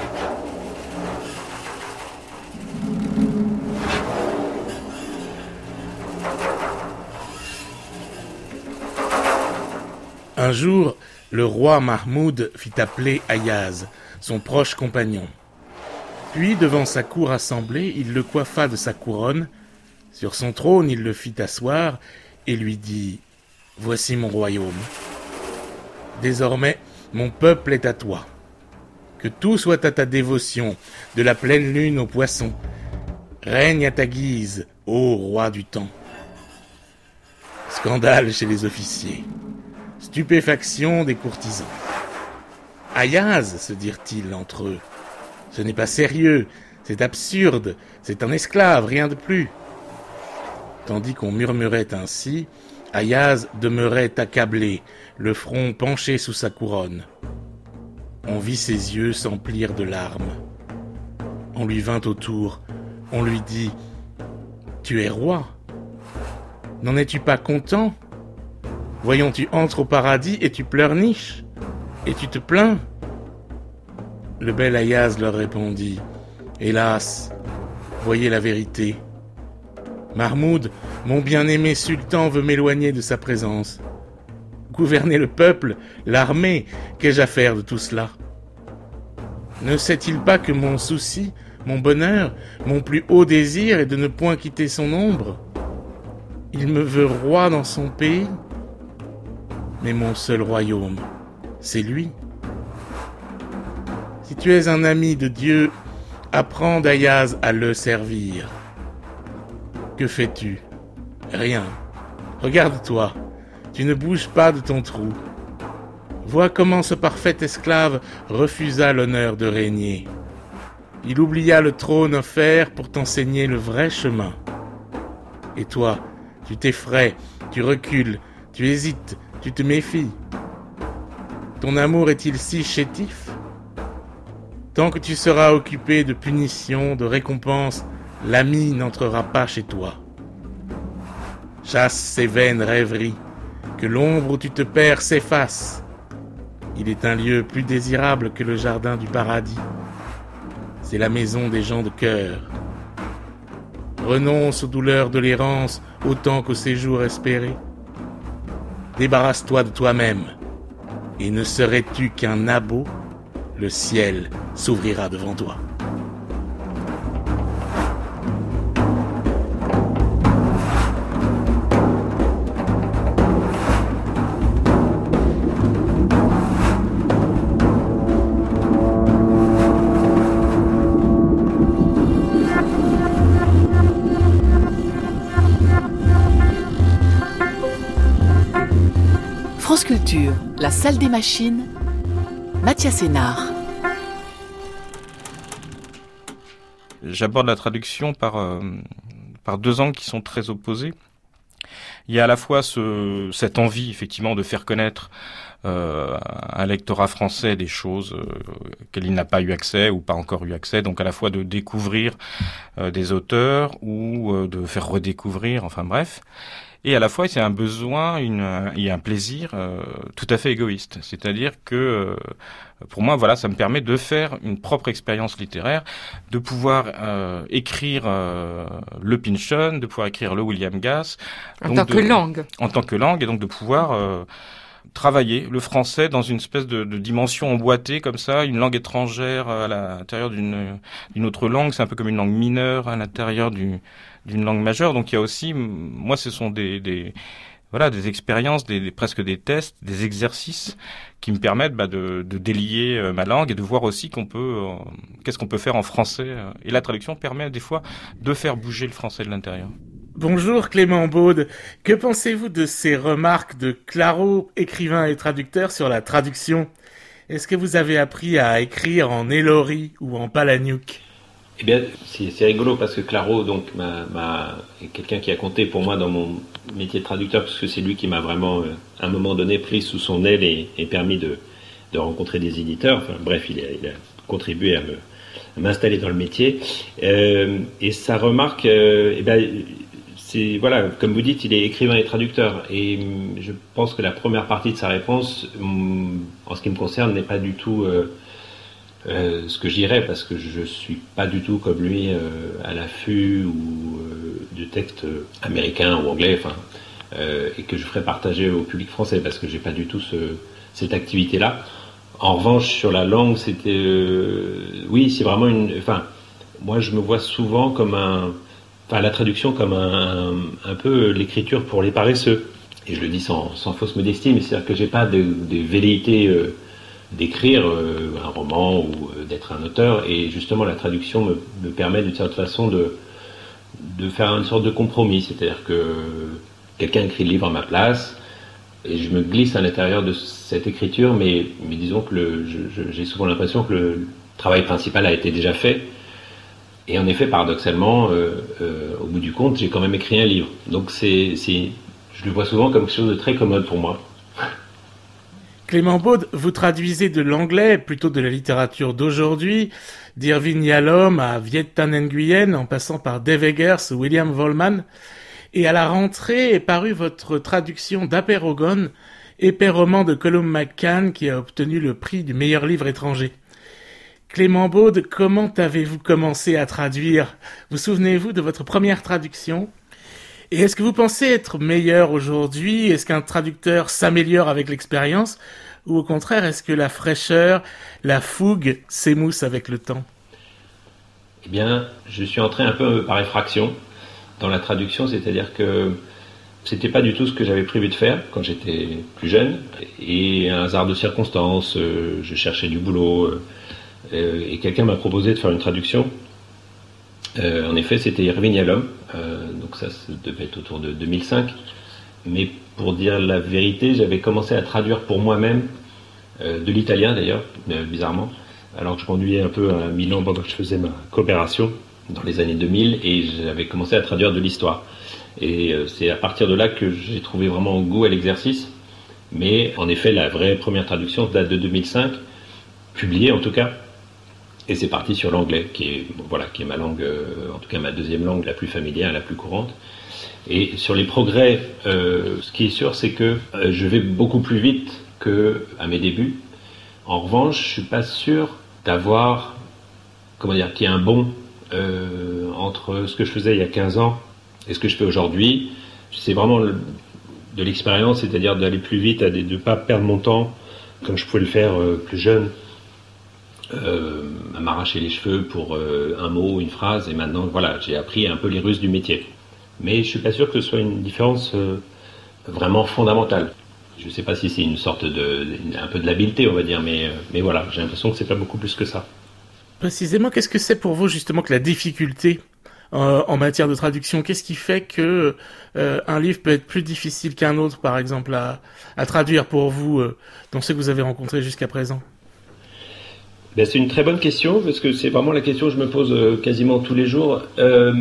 [SPEAKER 2] Un jour, le roi Mahmoud fit appeler Ayaz, son proche compagnon. Puis, devant sa cour assemblée, il le coiffa de sa couronne. Sur son trône, il le fit asseoir et lui dit « Voici mon royaume. Désormais, mon peuple est à toi. Que tout soit à ta dévotion, de la pleine lune aux poissons. Règne à ta guise, ô roi du temps. » Scandale chez les officiers. Stupéfaction des courtisans. « Ayaz, se dirent-ils entre eux. Ce n'est pas sérieux, c'est absurde, c'est un esclave, rien de plus. » Tandis qu'on murmurait ainsi, Ayaz demeurait accablé, le front penché sous sa couronne. On vit ses yeux s'emplir de larmes. On lui vint autour, on lui dit « Tu es roi. N'en es-tu pas content? Voyons, tu entres au paradis et tu pleurniches, et tu te plains. » Le bel Ayaz leur répondit « Hélas, voyez la vérité. Mahmoud, mon bien-aimé sultan, veut m'éloigner de sa présence. Gouverner le peuple, l'armée, qu'ai-je à faire de tout cela? Ne sait-il pas que mon souci, Mon bonheur, mon plus haut désir est de ne point quitter son ombre. Il me veut roi dans son pays, mais mon seul royaume, c'est lui. Si tu es un ami de Dieu, apprends d'Ayaz à le servir. Que fais-tu? Rien. Regarde-toi, tu ne bouges pas de ton trou. Vois comment ce parfait esclave refusa l'honneur de régner. Il oublia le trône offert pour t'enseigner le vrai chemin. Et toi, tu t'effraies, tu recules, tu hésites, tu te méfies. Ton amour est-il si chétif? Tant que tu seras occupé de punitions, de récompenses, l'ami n'entrera pas chez toi. Chasse ces vaines rêveries, que l'ombre où tu te perds s'efface. Il est un lieu plus désirable que le jardin du paradis. C'est la maison des gens de cœur. Renonce aux douleurs de l'errance autant qu'au séjour espéré. Débarrasse-toi de toi-même, et ne serais-tu qu'un abo, le ciel s'ouvrira devant toi.
[SPEAKER 5] France Culture, la salle des machines, Mathias Hénard.
[SPEAKER 6] J'aborde la traduction par, euh, par deux angles qui sont très opposés. Il y a à la fois ce, cette envie, effectivement, de faire connaître euh, à un lectorat français des choses euh, auxquelles il n'a pas eu accès ou pas encore eu accès, donc à la fois de découvrir euh, des auteurs ou euh, de faire redécouvrir, enfin bref. Et à la fois, c'est un besoin une, et un plaisir euh, tout à fait égoïste. C'est-à-dire que, euh, pour moi, voilà, ça me permet de faire une propre expérience littéraire, de pouvoir euh, écrire euh, le Pynchon, de pouvoir écrire le William Gass.
[SPEAKER 7] En tant
[SPEAKER 6] de,
[SPEAKER 7] que langue.
[SPEAKER 6] En tant que langue, et donc de pouvoir euh, travailler le français dans une espèce de, de dimension emboîtée, comme ça, une langue étrangère à l'intérieur d'une, d'une autre langue. C'est un peu comme une langue mineure à l'intérieur du... d'une langue majeure. Donc il y a aussi, moi ce sont des, des voilà des expériences, des, des presque des tests, des exercices qui me permettent bah, de, de délier euh, ma langue et de voir aussi qu'on peut euh, qu'est-ce qu'on peut faire en français. Euh, et la traduction permet des fois de faire bouger le français de l'intérieur.
[SPEAKER 2] Bonjour Clément Beaude, que pensez-vous de ces remarques de Claro, écrivain et traducteur, sur la traduction? Est-ce que vous avez appris à écrire en Elori ou en Palahniuk?
[SPEAKER 8] Eh bien, c'est, c'est rigolo parce que Claro, donc, m'a, m'a, est quelqu'un qui a compté pour moi dans mon métier de traducteur, parce que c'est lui qui m'a vraiment, euh, à un moment donné, pris sous son aile et, et permis de, de rencontrer des éditeurs. Enfin, bref, il a, il a contribué à, me, à m'installer dans le métier. Euh, et sa remarque, euh, eh bien, c'est, voilà, comme vous dites, il est écrivain et traducteur. Et je pense que la première partie de sa réponse, en ce qui me concerne, n'est pas du tout... Euh, Euh, ce que je dirais, parce que je suis pas du tout comme lui euh, à l'affût ou euh, du texte américain ou anglais, enfin, euh, et que je ferai partager au public français, parce que j'ai pas du tout ce, cette activité-là. En revanche, sur la langue, c'était, euh, oui, c'est vraiment une, enfin, moi je me vois souvent comme un, enfin, la traduction comme un, un, un peu l'écriture pour les paresseux. Et je le dis sans, sans fausse modestie, mais c'est-à-dire que j'ai pas de, de velléité euh, d'écrire euh, un roman ou euh, d'être un auteur, et justement la traduction me, me permet d'une certaine façon de, de faire une sorte de compromis, c'est-à-dire que quelqu'un écrit le livre à ma place et je me glisse à l'intérieur de cette écriture, mais, mais disons que le, je, je, j'ai souvent l'impression que le travail principal a été déjà fait, et en effet paradoxalement euh, euh, au bout du compte j'ai quand même écrit un livre, donc c'est, c'est, je le vois souvent comme quelque chose de très commode pour moi.
[SPEAKER 2] Clément Beaude, vous traduisez de l'anglais, plutôt de la littérature d'aujourd'hui, d'Irving Yalom à Viet Thanh Nguyen, en passant par Dave Eggers ou William Vollmann. Et à la rentrée est parue votre traduction d'Aperogon, épais roman de Colum McCann qui a obtenu le prix du meilleur livre étranger. Clément Beaude, comment avez-vous commencé à traduire? Vous souvenez-vous de votre première traduction? Et est-ce que vous pensez être meilleur aujourd'hui? Est-ce qu'un traducteur s'améliore avec l'expérience? Ou au contraire, est-ce que la fraîcheur, la fougue s'émousse avec le temps?
[SPEAKER 8] Eh bien, je suis entré un peu par effraction dans la traduction, c'est-à-dire que c'était pas du tout ce que j'avais prévu de faire quand j'étais plus jeune. Et un hasard de circonstances, euh, je cherchais du boulot euh, et quelqu'un m'a proposé de faire une traduction. Euh, en effet, c'était Irving Yalom, euh, donc ça, ça devait être autour de deux mille cinq. Mais pour dire la vérité, j'avais commencé à traduire pour moi-même, euh, de l'italien d'ailleurs, euh, bizarrement, alors que je conduisais un peu à Milan pendant que je faisais ma coopération dans les années deux mille, et j'avais commencé à traduire de l'histoire. Et euh, c'est à partir de là que j'ai trouvé vraiment goût à l'exercice. Mais en effet, la vraie première traduction date de deux mille cinq, publiée en tout cas, et c'est parti sur l'anglais, qui est, bon, voilà, qui est ma langue, euh, en tout cas ma deuxième langue la plus familière, la plus courante. Et sur les progrès, euh, ce qui est sûr, c'est que euh, je vais beaucoup plus vite qu'à mes débuts. En revanche, je suis pas sûr d'avoir, comment dire, qu'il y ait un bond euh, entre ce que je faisais il y a quinze ans et ce que je fais aujourd'hui. C'est vraiment le, de l'expérience, c'est-à-dire d'aller plus vite, de ne pas perdre mon temps, comme je pouvais le faire euh, plus jeune, euh, à m'arracher les cheveux pour euh, un mot, une phrase, et maintenant, voilà, j'ai appris un peu les ruses du métier. Mais je ne suis pas sûr que ce soit une différence euh, vraiment fondamentale. Je ne sais pas si c'est une sorte de, un peu de l'habileté, on va dire, mais, mais voilà, j'ai l'impression que c'est pas beaucoup plus que ça.
[SPEAKER 2] Précisément, qu'est-ce que c'est pour vous justement que la difficulté euh, en matière de traduction? Qu'est-ce qui fait que euh, un livre peut être plus difficile qu'un autre, par exemple, à, à traduire pour vous, euh, dans ceux que vous avez rencontrés jusqu'à présent?
[SPEAKER 8] Ben, c'est une très bonne question, parce que c'est vraiment la question que je me pose euh, quasiment tous les jours. Euh,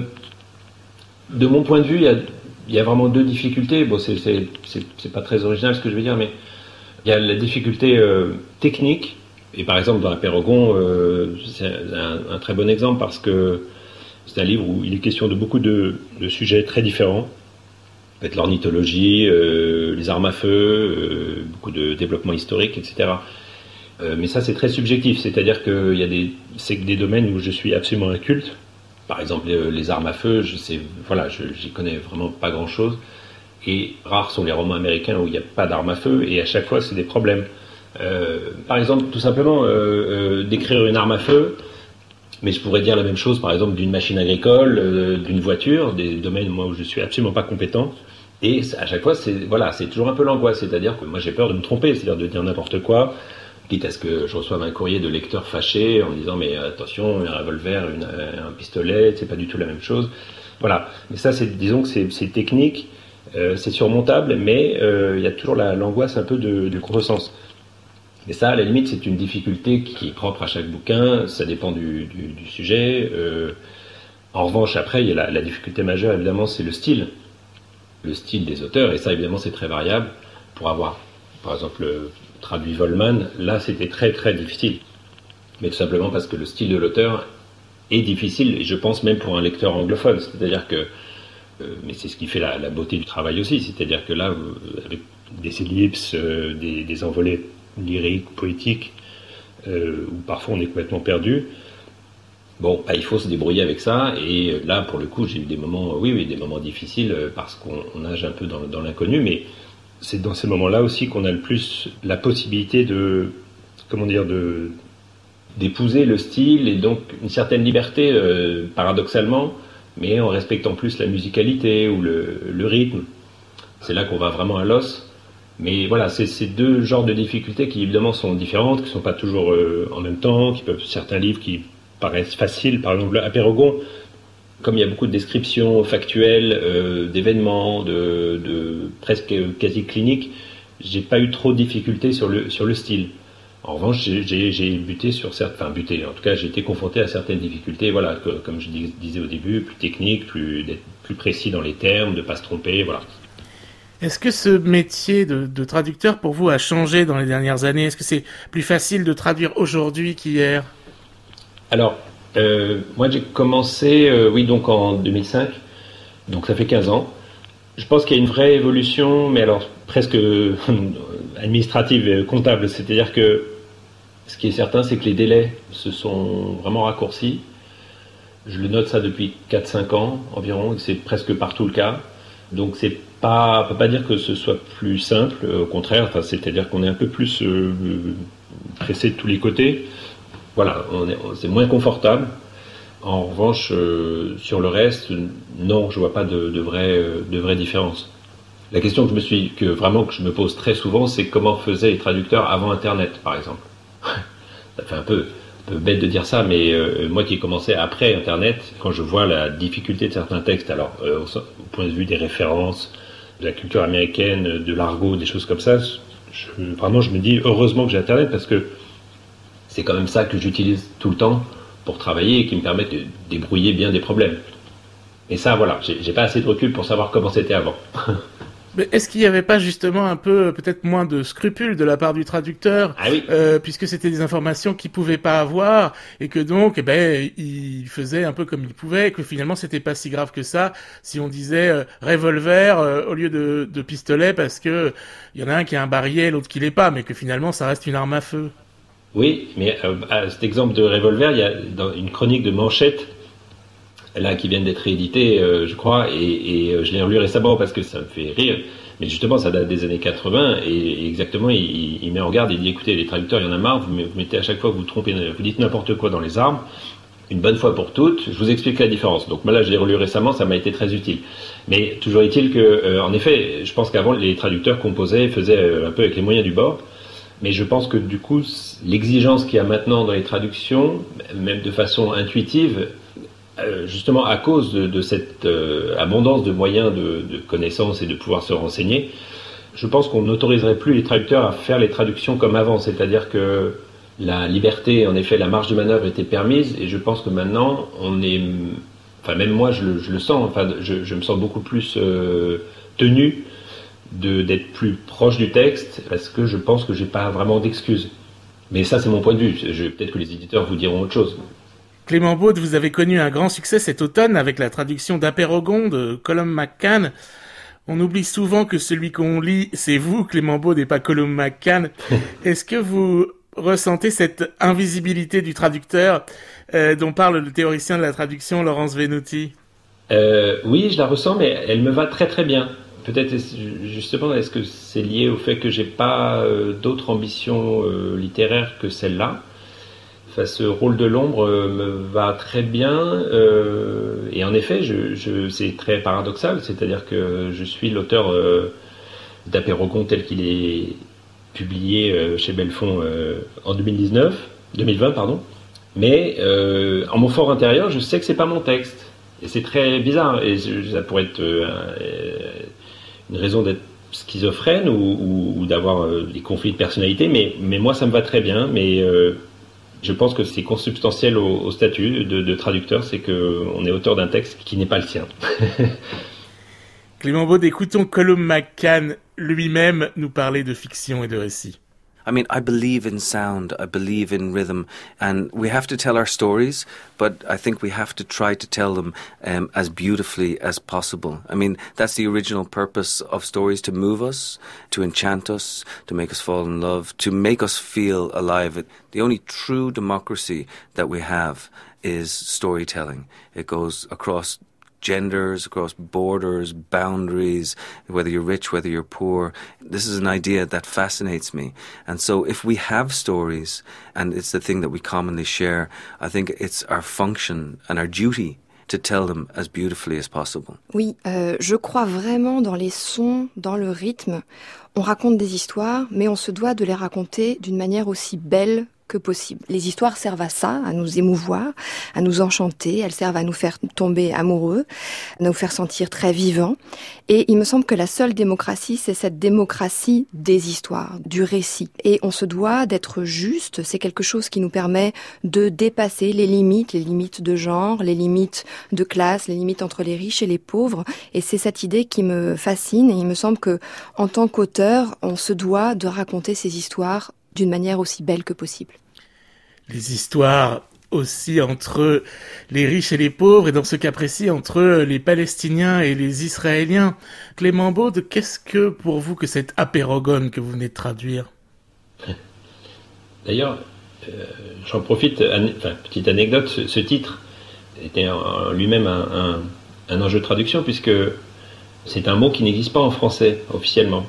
[SPEAKER 8] de mon point de vue, il y a, il y a vraiment deux difficultés. Bon, c'est, c'est, c'est, c'est pas très original ce que je veux dire, mais il y a la difficulté euh, technique. Et par exemple, dans Apeirogon, euh, c'est un, un très bon exemple parce que c'est un livre où il est question de beaucoup de, de sujets très différents. Peut-être l'ornithologie, euh, les armes à feu, euh, beaucoup de développement historique, et cetera. Euh, mais ça, c'est très subjectif. C'est-à-dire qu'il y a des, c'est des domaines où je suis absolument inculte. Par exemple, les, les armes à feu, je sais, voilà, je, j'y connais vraiment pas grand-chose. Et rares sont les romans américains où il n'y a pas d'armes à feu. Et à chaque fois, c'est des problèmes. Euh, par exemple, tout simplement, euh, euh, décrire une arme à feu, mais je pourrais dire la même chose, par exemple, d'une machine agricole, euh, d'une voiture, des domaines moi où je suis absolument pas compétent. Et à chaque fois, c'est voilà, c'est toujours un peu l'angoisse, c'est-à-dire que moi j'ai peur de me tromper, c'est-à-dire de dire n'importe quoi, quitte à ce que je reçoive un courrier de lecteurs fâchés en me disant mais attention, un revolver, une, un pistolet, c'est pas du tout la même chose. Voilà. Mais ça, c'est, disons que c'est, c'est technique, euh, c'est surmontable, mais euh, il y a toujours la, l'angoisse un peu de, de contresens. Et ça, à la limite, c'est une difficulté qui est propre à chaque bouquin, ça dépend du, du, du sujet. Euh, en revanche, après, il y a la, la difficulté majeure, évidemment, c'est le style. Le style des auteurs, et ça, évidemment, c'est très variable. Pour avoir, par exemple, traduit Vollmann, là, c'était très, très difficile. Mais tout simplement parce que le style de l'auteur est difficile, et je pense même pour un lecteur anglophone. C'est-à-dire que, euh, mais c'est ce qui fait la, la beauté du travail aussi, c'est-à-dire que là, avec des ellipses, euh, des, des envolées lyrique, poétique, euh, où parfois on est complètement perdu. Bon, bah, il faut se débrouiller avec ça, et là, pour le coup, j'ai eu des moments, oui, oui, des moments difficiles, parce qu'on on nage un peu dans, dans l'inconnu, mais c'est dans ces moments-là aussi qu'on a le plus la possibilité de, comment dire, de, d'épouser le style, et donc une certaine liberté, euh, paradoxalement, mais en respectant plus la musicalité ou le, le rythme. C'est là qu'on va vraiment à l'os. Mais voilà, c'est ces deux genres de difficultés qui évidemment sont différentes, qui ne sont pas toujours euh, en même temps, qui peuvent certains livres qui paraissent faciles, par exemple Apeirogon, comme il y a beaucoup de descriptions factuelles, euh, d'événements, de, de presque quasi cliniques, j'ai pas eu trop de difficultés sur le sur le style. En revanche, j'ai, j'ai, j'ai buté sur certains, enfin buté, en tout cas j'ai été confronté à certaines difficultés, voilà, que, comme je dis, disais au début, plus techniques, plus d'être plus précis dans les termes, de pas se tromper, voilà.
[SPEAKER 2] Est-ce que ce métier de, de traducteur pour vous a changé dans les dernières années? Est-ce que c'est plus facile de traduire aujourd'hui qu'hier?
[SPEAKER 8] Alors, euh, moi j'ai commencé, euh, oui, donc en deux mille cinq, donc ça fait quinze ans. Je pense qu'il y a une vraie évolution, mais alors presque administrative et comptable. C'est-à-dire que ce qui est certain, c'est que les délais se sont vraiment raccourcis. Je le note ça depuis quatre cinq ans environ, et c'est presque partout le cas. Donc c'est pas, on peut pas dire que ce soit plus simple, au contraire, enfin, c'est-à-dire qu'on est un peu plus euh, pressé de tous les côtés. Voilà, on est, c'est moins confortable, En revanche, euh, sur le reste, non, je vois pas de, de vraies de vraies différences. La question que je me suis, que vraiment que je me pose très souvent, c'est comment faisaient les traducteurs avant Internet, par exemple. Ça fait un peu, un peu bête de dire ça, mais euh, moi qui ai commencé après Internet, quand je vois la difficulté de certains textes, alors euh, au, au point de vue des références, de la culture américaine, de l'argot, des choses comme ça, je, vraiment je me dis heureusement que j'ai Internet parce que c'est quand même ça que j'utilise tout le temps pour travailler et qui me permet de débrouiller bien des problèmes. Et ça, voilà, j'ai, j'ai pas assez de recul pour savoir comment c'était avant.
[SPEAKER 2] Mais est-ce qu'il n'y avait pas justement un peu, peut-être moins de scrupules de la part du traducteur,
[SPEAKER 8] ah oui.
[SPEAKER 2] euh, puisque c'était des informations qu'il pouvait pas avoir et que donc, eh ben, il faisait un peu comme il pouvait, et que finalement c'était pas si grave que ça si on disait euh, revolver euh, au lieu de, de pistolet parce que il y en a un qui a un barillet, l'autre qui l'est pas, mais que finalement ça reste une arme à feu.
[SPEAKER 8] Oui, mais euh, à cet exemple de revolver, il y a dans une chronique de Manchette, là, qui viennent d'être réédités, euh, je crois, et, et euh, je l'ai relu récemment parce que ça me fait rire, mais justement, ça date des années quatre-vingts, et, et exactement, il, il met en garde, il dit, écoutez, les traducteurs, il y en a marre, vous mettez à chaque fois que vous trompez, vous dites n'importe quoi dans les armes, une bonne fois pour toutes, je vous explique la différence. Donc moi là, je l'ai relu récemment, ça m'a été très utile. Mais toujours est-il que, euh, en effet, je pense qu'avant, les traducteurs composaient, faisaient euh, un peu avec les moyens du bord. Mais je pense que du coup, l'exigence qu'il y a maintenant dans les traductions, même de façon intuitive, euh, justement à cause de, de cette euh, abondance de moyens de, de connaissances et de pouvoir se renseigner, je pense qu'on n'autoriserait plus les traducteurs à faire les traductions comme avant. C'est-à-dire que la liberté, en effet, la marge de manœuvre était permise, et je pense que maintenant, on est, enfin même moi, je le, je le sens, enfin, je, je me sens beaucoup plus euh, tenu de d'être plus proche du texte, parce que je pense que j'ai pas vraiment d'excuses. Mais ça, c'est mon point de vue. Je, peut-être que les éditeurs vous diront autre chose.
[SPEAKER 2] Clément Beaude, vous avez connu un grand succès cet automne avec la traduction d'Apeirogon de Colum McCann. On oublie souvent que celui qu'on lit, c'est vous, Clément Beaude, et pas Colum McCann. Est-ce que vous ressentez cette invisibilité du traducteur euh, dont parle le théoricien de la traduction Laurence Venuti?
[SPEAKER 8] euh, Oui, je la ressens, mais elle me va très très bien. Peut-être, justement, est-ce que c'est lié au fait que j'ai pas euh, d'autres ambitions euh, littéraires que celle-là? Enfin, ce rôle de l'ombre euh, me va très bien, euh, et en effet, je, je, c'est très paradoxal, c'est-à-dire que je suis l'auteur euh, d'Apeirogon tel qu'il est publié euh, chez Belfond euh, en deux mille dix-neuf, deux mille vingt, pardon, mais euh, en mon fort intérieur, je sais que c'est pas mon texte, et c'est très bizarre, et ça pourrait être euh, une raison d'être schizophrène ou, ou, ou d'avoir euh, des conflits de personnalité, mais, mais moi ça me va très bien, mais euh, je pense que c'est consubstantiel au, au statut de, de traducteur, c'est qu'on est auteur d'un texte qui n'est pas le sien.
[SPEAKER 2] Clément Beaude, écoutons Colum McCann lui-même nous parler de fiction et de récit.
[SPEAKER 7] I mean, I believe in sound, I believe in rhythm, and we have to tell our stories, but I think we have to try to tell them um, as beautifully as possible. I mean, that's the original purpose of stories, to move us, to enchant us, to make us fall in love, to make us feel alive. The only true democracy that we have is storytelling. It goes across genders, across borders, boundaries, whether you're rich, whether you're poor. This is an idea that fascinates me. And so if we have stories, and it's the thing that we commonly share, I think it's our function and our duty to tell them as beautifully as possible.
[SPEAKER 9] Oui, euh, je crois vraiment dans les sons, dans le rythme. On raconte des histoires, mais on se doit de les raconter d'une manière aussi belle que possible. Les histoires servent à ça, à nous émouvoir, à nous enchanter, elles servent à nous faire tomber amoureux, à nous faire sentir très vivants. Et il me semble que la seule démocratie, c'est cette démocratie des histoires, du récit. Et on se doit d'être juste, c'est quelque chose qui nous permet de dépasser les limites, les limites de genre, les limites de classe, les limites entre les riches et les pauvres. Et c'est cette idée qui me fascine, et il me semble que, en tant qu'auteur, on se doit de raconter ces histoires d'une manière aussi belle que possible.
[SPEAKER 2] Les histoires aussi entre les riches et les pauvres, et dans ce cas précis entre les Palestiniens et les Israéliens. Clément Beaude, qu'est-ce que pour vous que cet Apeirogon que vous venez de traduire?
[SPEAKER 8] D'ailleurs, euh, j'en profite, an- enfin, petite anecdote, ce, ce titre était en lui-même un, un, un enjeu de traduction, puisque c'est un mot qui n'existe pas en français officiellement.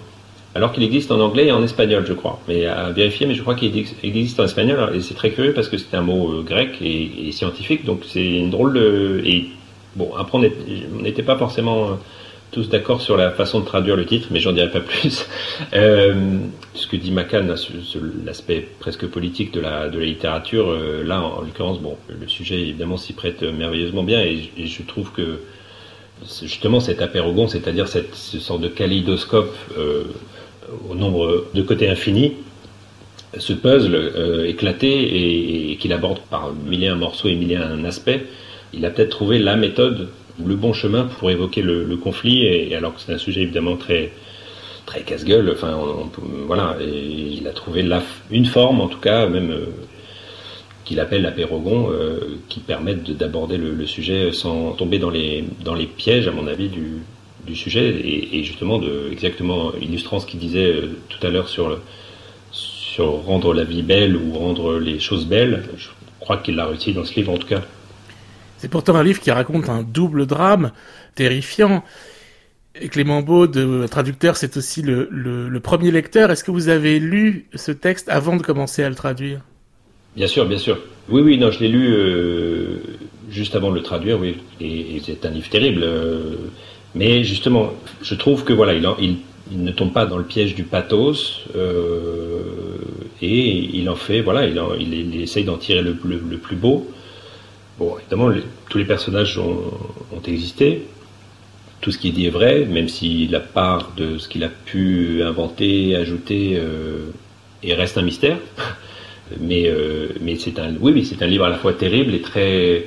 [SPEAKER 8] alors qu'il existe en anglais et en espagnol, je crois. Mais à vérifier, mais je crois qu'il existe en espagnol, et c'est très curieux parce que c'est un mot euh, grec et, et scientifique, donc c'est une drôle de... Et bon, après on n'était pas forcément tous d'accord sur la façon de traduire le titre, mais j'en dirai pas plus. Euh, ce que dit Macan, l'aspect presque politique de la, de la littérature, euh, là en, en l'occurrence, bon, le sujet évidemment s'y prête merveilleusement bien, et, et je trouve que justement cet apérogon, c'est-à-dire cette, ce sorte de kaléidoscope euh, au nombre de côtés infinis, ce puzzle euh, éclaté et, et qu'il aborde par mille et un morceaux et mille et un aspects, il a peut-être trouvé la méthode, le bon chemin pour évoquer le, le conflit, et, et alors que c'est un sujet évidemment très très casse-gueule, enfin on, on, voilà, et il a trouvé la, une forme en tout cas, même euh, qu'il appelle l'apérogon, euh, qui permettent de, d'aborder le, le sujet sans tomber dans les dans les pièges, à mon avis, du du sujet, et, et justement de exactement illustrant ce qu'il disait euh, tout à l'heure sur le, sur rendre la vie belle ou rendre les choses belles. Je crois qu'il l'a réussi dans ce livre en tout cas.
[SPEAKER 2] C'est pourtant un livre qui raconte un double drame terrifiant. Et Clément Beaude, le traducteur, c'est aussi le, le, le premier lecteur. Est-ce que vous avez lu ce texte avant de commencer à le traduire ?
[SPEAKER 8] Bien sûr, bien sûr. Oui, oui, non, je l'ai lu euh, juste avant de le traduire, oui. Et, et c'est un livre terrible. Euh, mais justement, je trouve que voilà, il, en, il, il ne tombe pas dans le piège du pathos, euh, et il en fait, voilà, il, en, il, il essaye d'en tirer le, le, le plus beau. Bon, évidemment, les, tous les personnages ont, ont existé. Tout ce qui est dit est vrai, même si la part de ce qu'il a pu inventer, ajouter, euh, et reste un mystère. Mais, euh, mais c'est un, oui, oui, c'est un livre à la fois terrible et très,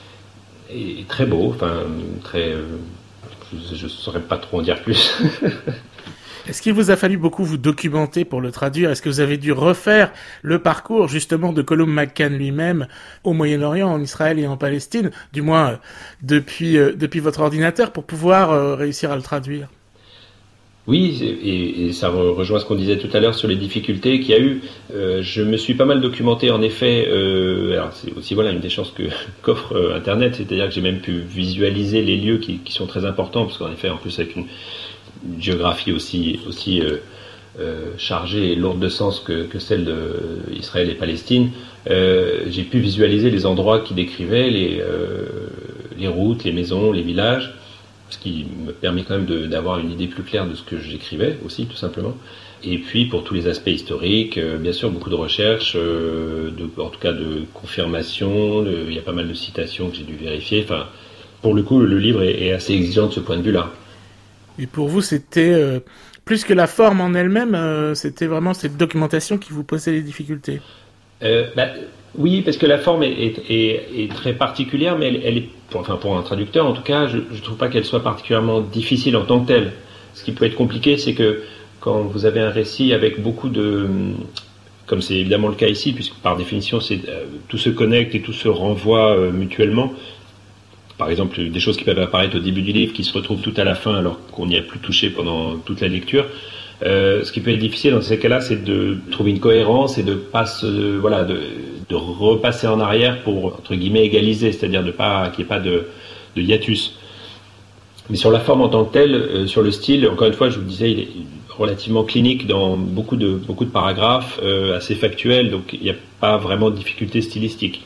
[SPEAKER 8] et très beau. Enfin, très. Euh, je ne saurais pas trop en dire plus.
[SPEAKER 2] Est-ce qu'il vous a fallu beaucoup vous documenter pour le traduire ? Est-ce que vous avez dû refaire le parcours justement de Colum McCann lui-même au Moyen-Orient, en Israël et en Palestine, du moins euh, depuis, euh, depuis votre ordinateur, pour pouvoir euh, réussir à le traduire ?
[SPEAKER 8] Oui, et, et ça rejoint ce qu'on disait tout à l'heure sur les difficultés qu'il y a eu. Euh, je me suis pas mal documenté en effet. Euh, alors c'est aussi voilà une des chances que qu'offre euh, Internet, c'est-à-dire que j'ai même pu visualiser les lieux qui, qui sont très importants, parce qu'en effet, en plus avec une une géographie aussi, aussi euh, euh, chargée et lourde de sens que, que celle d'Israël et Palestine, euh, j'ai pu visualiser les endroits qui décrivaient, les, euh, les routes, les maisons, les villages, ce qui me permet quand même de, d'avoir une idée plus claire de ce que j'écrivais aussi, tout simplement. Et puis pour tous les aspects historiques, euh, bien sûr beaucoup de recherches, euh, de, en tout cas de confirmation, de, il y a pas mal de citations que j'ai dû vérifier. Enfin, pour le coup, le livre est, est assez exigeant de ce point de vue-là.
[SPEAKER 2] Et pour vous, c'était euh, plus que la forme en elle-même, euh, c'était vraiment cette documentation qui vous posait les difficultés.
[SPEAKER 8] Euh, bah, oui, parce que la forme est, est, est, est très particulière, mais elle, elle est, pour, enfin pour un traducteur en tout cas, je ne trouve pas qu'elle soit particulièrement difficile en tant que telle. Ce qui peut être compliqué, c'est que quand vous avez un récit avec beaucoup de, comme c'est évidemment le cas ici, puisque par définition c'est, euh, tout se connecte et tout se renvoie euh, mutuellement. Par exemple, des choses qui peuvent apparaître au début du livre, qui se retrouvent tout à la fin, alors qu'on n'y a plus touché pendant toute la lecture. Euh, ce qui peut être difficile dans ces cas-là, c'est de trouver une cohérence et de pas se, de, voilà, de, de repasser en arrière pour entre guillemets égaliser, c'est-à-dire de pas qu'il n'y ait pas de, de hiatus. Mais sur la forme en tant que telle, euh, sur le style, encore une fois, je vous le disais, il est relativement clinique dans beaucoup de beaucoup de paragraphes, euh, assez factuels, donc il n'y a pas vraiment de difficulté stylistique.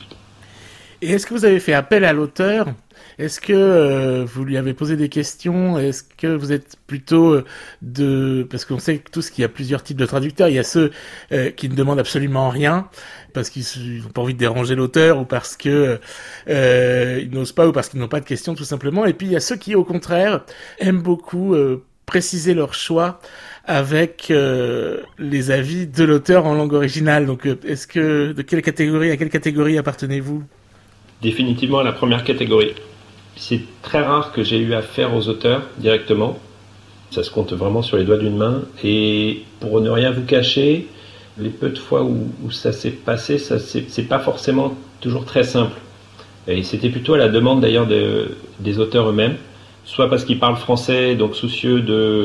[SPEAKER 2] Et est-ce que vous avez fait appel à l'auteur ? Est-ce que euh, vous lui avez posé des questions ? Est-ce que vous êtes plutôt de... Parce qu'on sait tous qu'il y a plusieurs types de traducteurs. Il y a ceux euh, qui ne demandent absolument rien, parce qu'ils n'ont pas envie de déranger l'auteur, ou parce que euh, ils n'osent pas, ou parce qu'ils n'ont pas de questions, tout simplement. Et puis il y a ceux qui, au contraire, aiment beaucoup euh, préciser leur choix avec euh, les avis de l'auteur en langue originale. Donc, euh, est-ce que... De quelle catégorie, à quelle catégorie appartenez-vous ?
[SPEAKER 8] Définitivement à la première catégorie. C'est très rare que j'ai eu affaire aux auteurs directement. Ça se compte vraiment sur les doigts d'une main. Et pour ne rien vous cacher, les peu de fois où, où ça s'est passé, ça c'est, c'est pas forcément toujours très simple. Et c'était plutôt à la demande d'ailleurs de, des auteurs eux-mêmes, soit parce qu'ils parlent français, donc soucieux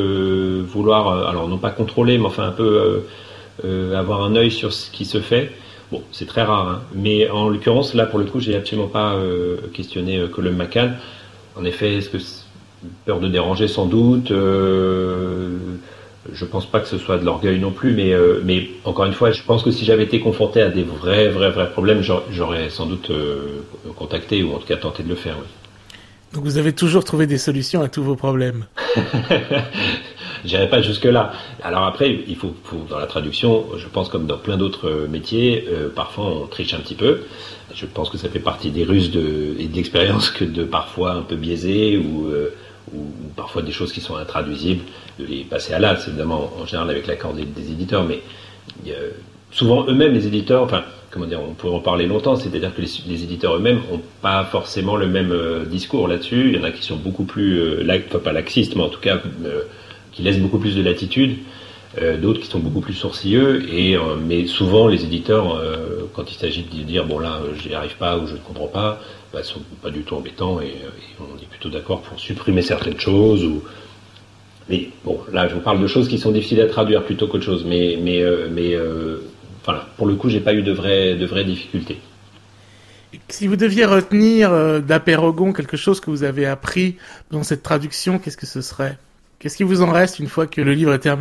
[SPEAKER 8] de vouloir, alors non pas contrôler, mais enfin un peu euh, euh, avoir un œil sur ce qui se fait. Bon, c'est très rare, hein. Mais en l'occurrence, là, pour le coup, j'ai absolument pas euh, questionné euh, Colum McCann. En effet, est-ce que c'est peur de déranger sans doute, euh, Je pense pas que ce soit de l'orgueil non plus, mais, euh, mais encore une fois, je pense que si j'avais été confronté à des vrais, vrais, vrais problèmes, j'aurais sans doute euh, contacté ou en tout cas tenté de le faire. Oui.
[SPEAKER 2] Donc vous avez toujours trouvé des solutions à tous vos problèmes.
[SPEAKER 8] J'irai pas jusque-là. Alors après, il faut, faut, dans la traduction, je pense comme dans plein d'autres métiers, euh, parfois on triche un petit peu. Je pense que ça fait partie des ruses de, et de l'expérience que de parfois un peu biaiser ou, euh, ou, ou parfois des choses qui sont intraduisibles, de les passer à l'as, évidemment, en général avec l'accord des, des éditeurs, mais euh, souvent eux-mêmes, les éditeurs, enfin, comment dire, on pourrait en parler longtemps, c'est-à-dire que les, les éditeurs eux-mêmes n'ont pas forcément le même euh, discours là-dessus. Il y en a qui sont beaucoup plus, euh, lax, enfin pas laxistes, mais en tout cas, euh, qui laissent beaucoup plus de latitude, euh, d'autres qui sont beaucoup plus sourcilleux, et, euh, mais souvent les éditeurs, euh, quand il s'agit de dire, bon là, j'y arrive pas ou je ne comprends pas, bah, sont pas du tout embêtants, et, et on est plutôt d'accord pour supprimer certaines choses, ou... Mais bon, là, je vous parle de choses qui sont difficiles à traduire plutôt qu'autre chose, mais, mais, euh, mais euh, voilà, pour le coup, j'ai pas eu de vraies, de vraies difficultés.
[SPEAKER 2] Si vous deviez retenir euh, d'Apeirogon quelque chose que vous avez appris dans cette traduction, qu'est-ce que ce serait ? Qu'est-ce qui vous en reste une fois que le livre est terminé ?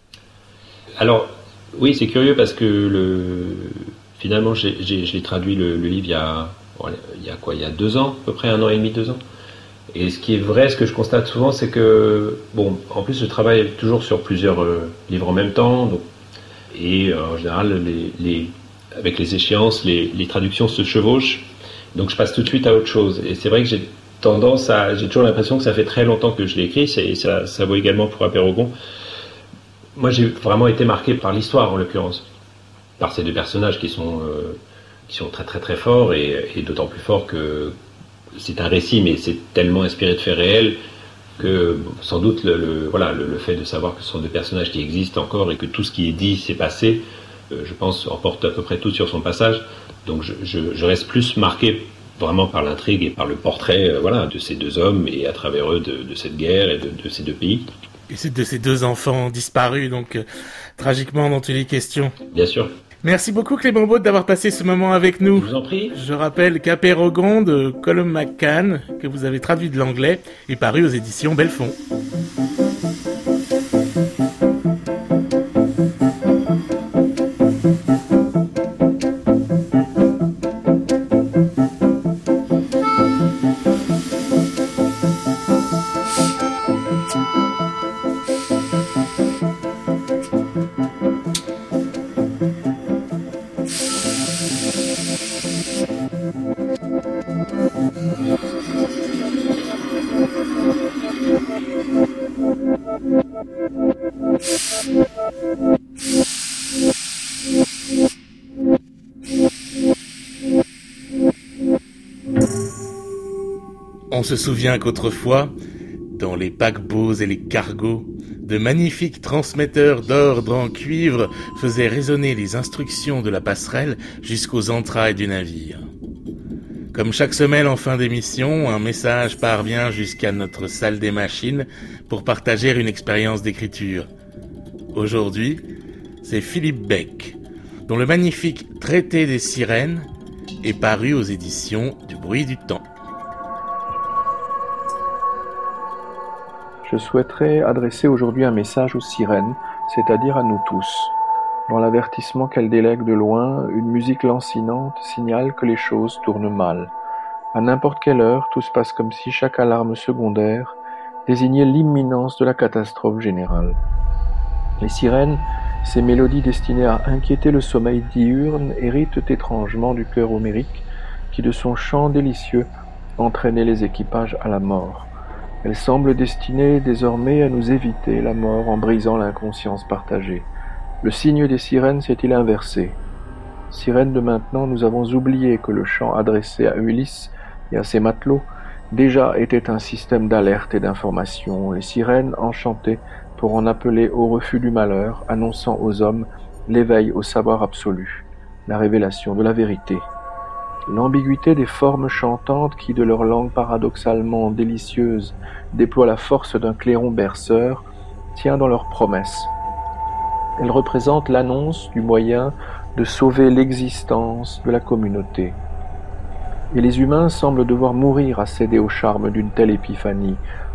[SPEAKER 8] Alors, oui, c'est curieux parce que le... finalement, j'ai, j'ai, j'ai traduit le, le livre il y a, bon, il y a quoi ? Il y a deux ans, à peu près un an et demi, deux ans. Et ce qui est vrai, ce que je constate souvent, c'est que, bon, en plus, je travaille toujours sur plusieurs euh, livres en même temps, donc, et euh, en général, les, les, avec les échéances, les, les traductions se chevauchent, donc je passe tout de suite à autre chose. Et c'est vrai que j'ai tendance à, j'ai toujours l'impression que ça fait très longtemps que je l'ai écrit, et ça, ça vaut également pour Apeirogon. Moi, j'ai vraiment été marqué par l'histoire, en l'occurrence, par ces deux personnages qui sont, euh, qui sont très très très forts, et, et d'autant plus forts que c'est un récit, mais c'est tellement inspiré de faits réels que sans doute le, le, voilà, le, le fait de savoir que ce sont des personnages qui existent encore et que tout ce qui est dit s'est passé, euh, je pense, emporte à peu près tout sur son passage. Donc je, je, je reste plus marqué vraiment par l'intrigue et par le portrait euh, voilà, de ces deux hommes et à travers eux de, de cette guerre et de, de ces deux pays.
[SPEAKER 2] Et c'est de ces deux enfants disparus, donc euh, tragiquement dans toutes les questions.
[SPEAKER 8] Bien sûr.
[SPEAKER 2] Merci beaucoup Clément Beaude d'avoir passé ce moment avec nous.
[SPEAKER 8] Je vous en prie.
[SPEAKER 2] Je rappelle qu'Apeirogon de Colum McCann, que vous avez traduit de l'anglais, est paru aux éditions Belfond. On se souvient qu'autrefois, dans les paquebots et les cargos, de magnifiques transmetteurs d'ordre en cuivre faisaient résonner les instructions de la passerelle jusqu'aux entrailles du navire. Comme chaque semaine en fin d'émission, un message parvient jusqu'à notre salle des machines pour partager une expérience d'écriture. Aujourd'hui, c'est Philippe Beck, dont le magnifique Traité des sirènes est paru aux éditions du Bruit du Temps.
[SPEAKER 10] Je souhaiterais adresser aujourd'hui un message aux sirènes, c'est-à-dire à nous tous. Dans l'avertissement qu'elles délèguent de loin, une musique lancinante signale que les choses tournent mal. À n'importe quelle heure, tout se passe comme si chaque alarme secondaire désignait l'imminence de la catastrophe générale. Les sirènes, ces mélodies destinées à inquiéter le sommeil diurne, héritent étrangement du chœur homérique qui, de son chant délicieux, entraînait les équipages à la mort. Elles semblent destinées désormais à nous éviter la mort en brisant l'inconscience partagée. Le signe des sirènes s'est-il inversé ? Sirènes de maintenant, nous avons oublié que le chant adressé à Ulysse et à ses matelots déjà était un système d'alerte et d'information. Les sirènes enchantées pour en appeler au refus du malheur, annonçant aux hommes l'éveil au savoir absolu, la révélation de la vérité. L'ambiguïté des formes chantantes qui, de leur langue paradoxalement délicieuse, déploient la force d'un clairon berceur, tient dans leurs promesses. Elles représentent l'annonce du moyen de sauver l'existence de la communauté. Et les humains semblent devoir mourir à céder au charme d'une telle épiphanie.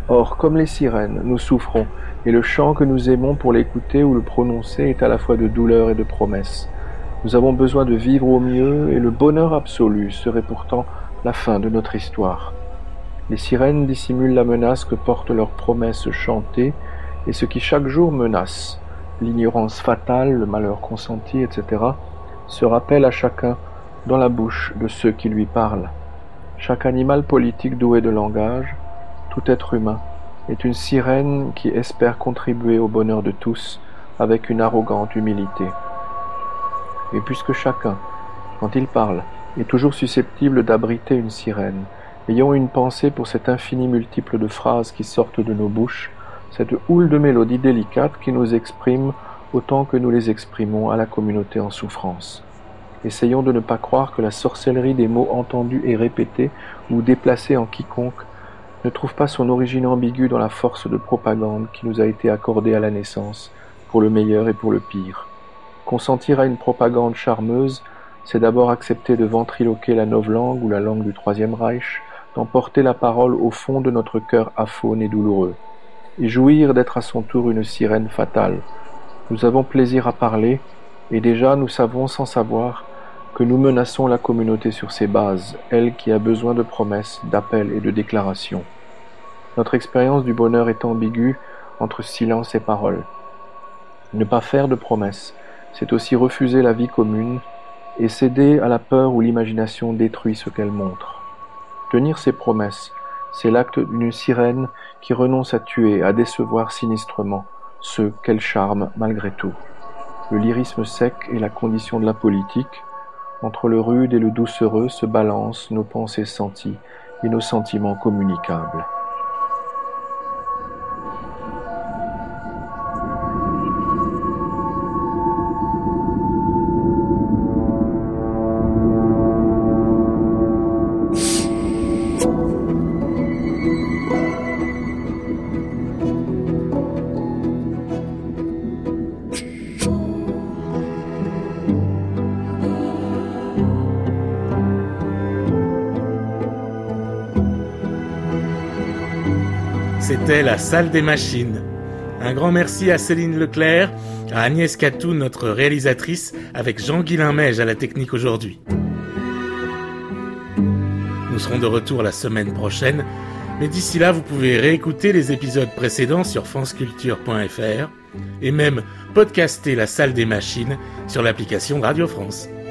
[SPEAKER 10] Or, comme les sirènes, nous souffrons, et le chant que nous aimons pour l'écouter ou le prononcer est à la fois de douleur et de promesse. Nous avons besoin de vivre au mieux, et le bonheur absolu serait pourtant la fin de notre histoire. Les sirènes dissimulent la menace que portent leurs promesses chantées, et ce qui chaque jour menace, l'ignorance fatale, le malheur consenti, et cetera, se rappelle à chacun dans la bouche de ceux qui lui parlent. Chaque animal politique doué de langage, tout être humain, est une sirène qui espère contribuer au bonheur de tous avec une arrogante humilité. Et puisque chacun, quand il parle, est toujours susceptible d'abriter une sirène, ayons une pensée pour cet infini multiple de phrases qui sortent de nos bouches, cette houle de mélodies délicates qui nous expriment autant que nous les exprimons à la communauté en souffrance. Essayons de ne pas croire que la sorcellerie des mots entendus et répétés ou déplacés en quiconque ne trouve pas son origine ambiguë dans la force de propagande qui nous a été accordée à la naissance, pour le meilleur et pour le pire. Consentir à une propagande charmeuse, c'est d'abord accepter de ventriloquer la novlangue ou la langue du Troisième Reich, d'emporter la parole au fond de notre cœur aphone et douloureux, et jouir d'être à son tour une sirène fatale. Nous avons plaisir à parler, et déjà nous savons sans savoir que nous menaçons la communauté sur ses bases, elle qui a besoin de promesses, d'appels et de déclarations. Notre expérience du bonheur est ambiguë entre silence et parole. Ne pas faire de promesses, c'est aussi refuser la vie commune et céder à la peur où l'imagination détruit ce qu'elle montre. Tenir ses promesses, c'est l'acte d'une sirène qui renonce à tuer, à décevoir sinistrement ceux qu'elle charme malgré tout. Le lyrisme sec est la condition de la politique. Entre le rude et le doucereux se balancent nos pensées senties et nos sentiments communicables.
[SPEAKER 2] C'était la salle des machines. Un grand merci à Céline Leclerc, à Agnès Catou, notre réalisatrice, avec Jean-Guilain Meige à la technique aujourd'hui. Nous serons de retour la semaine prochaine, mais d'ici là, vous pouvez réécouter les épisodes précédents sur franceculture point f r et même podcaster la salle des machines sur l'application de Radio France.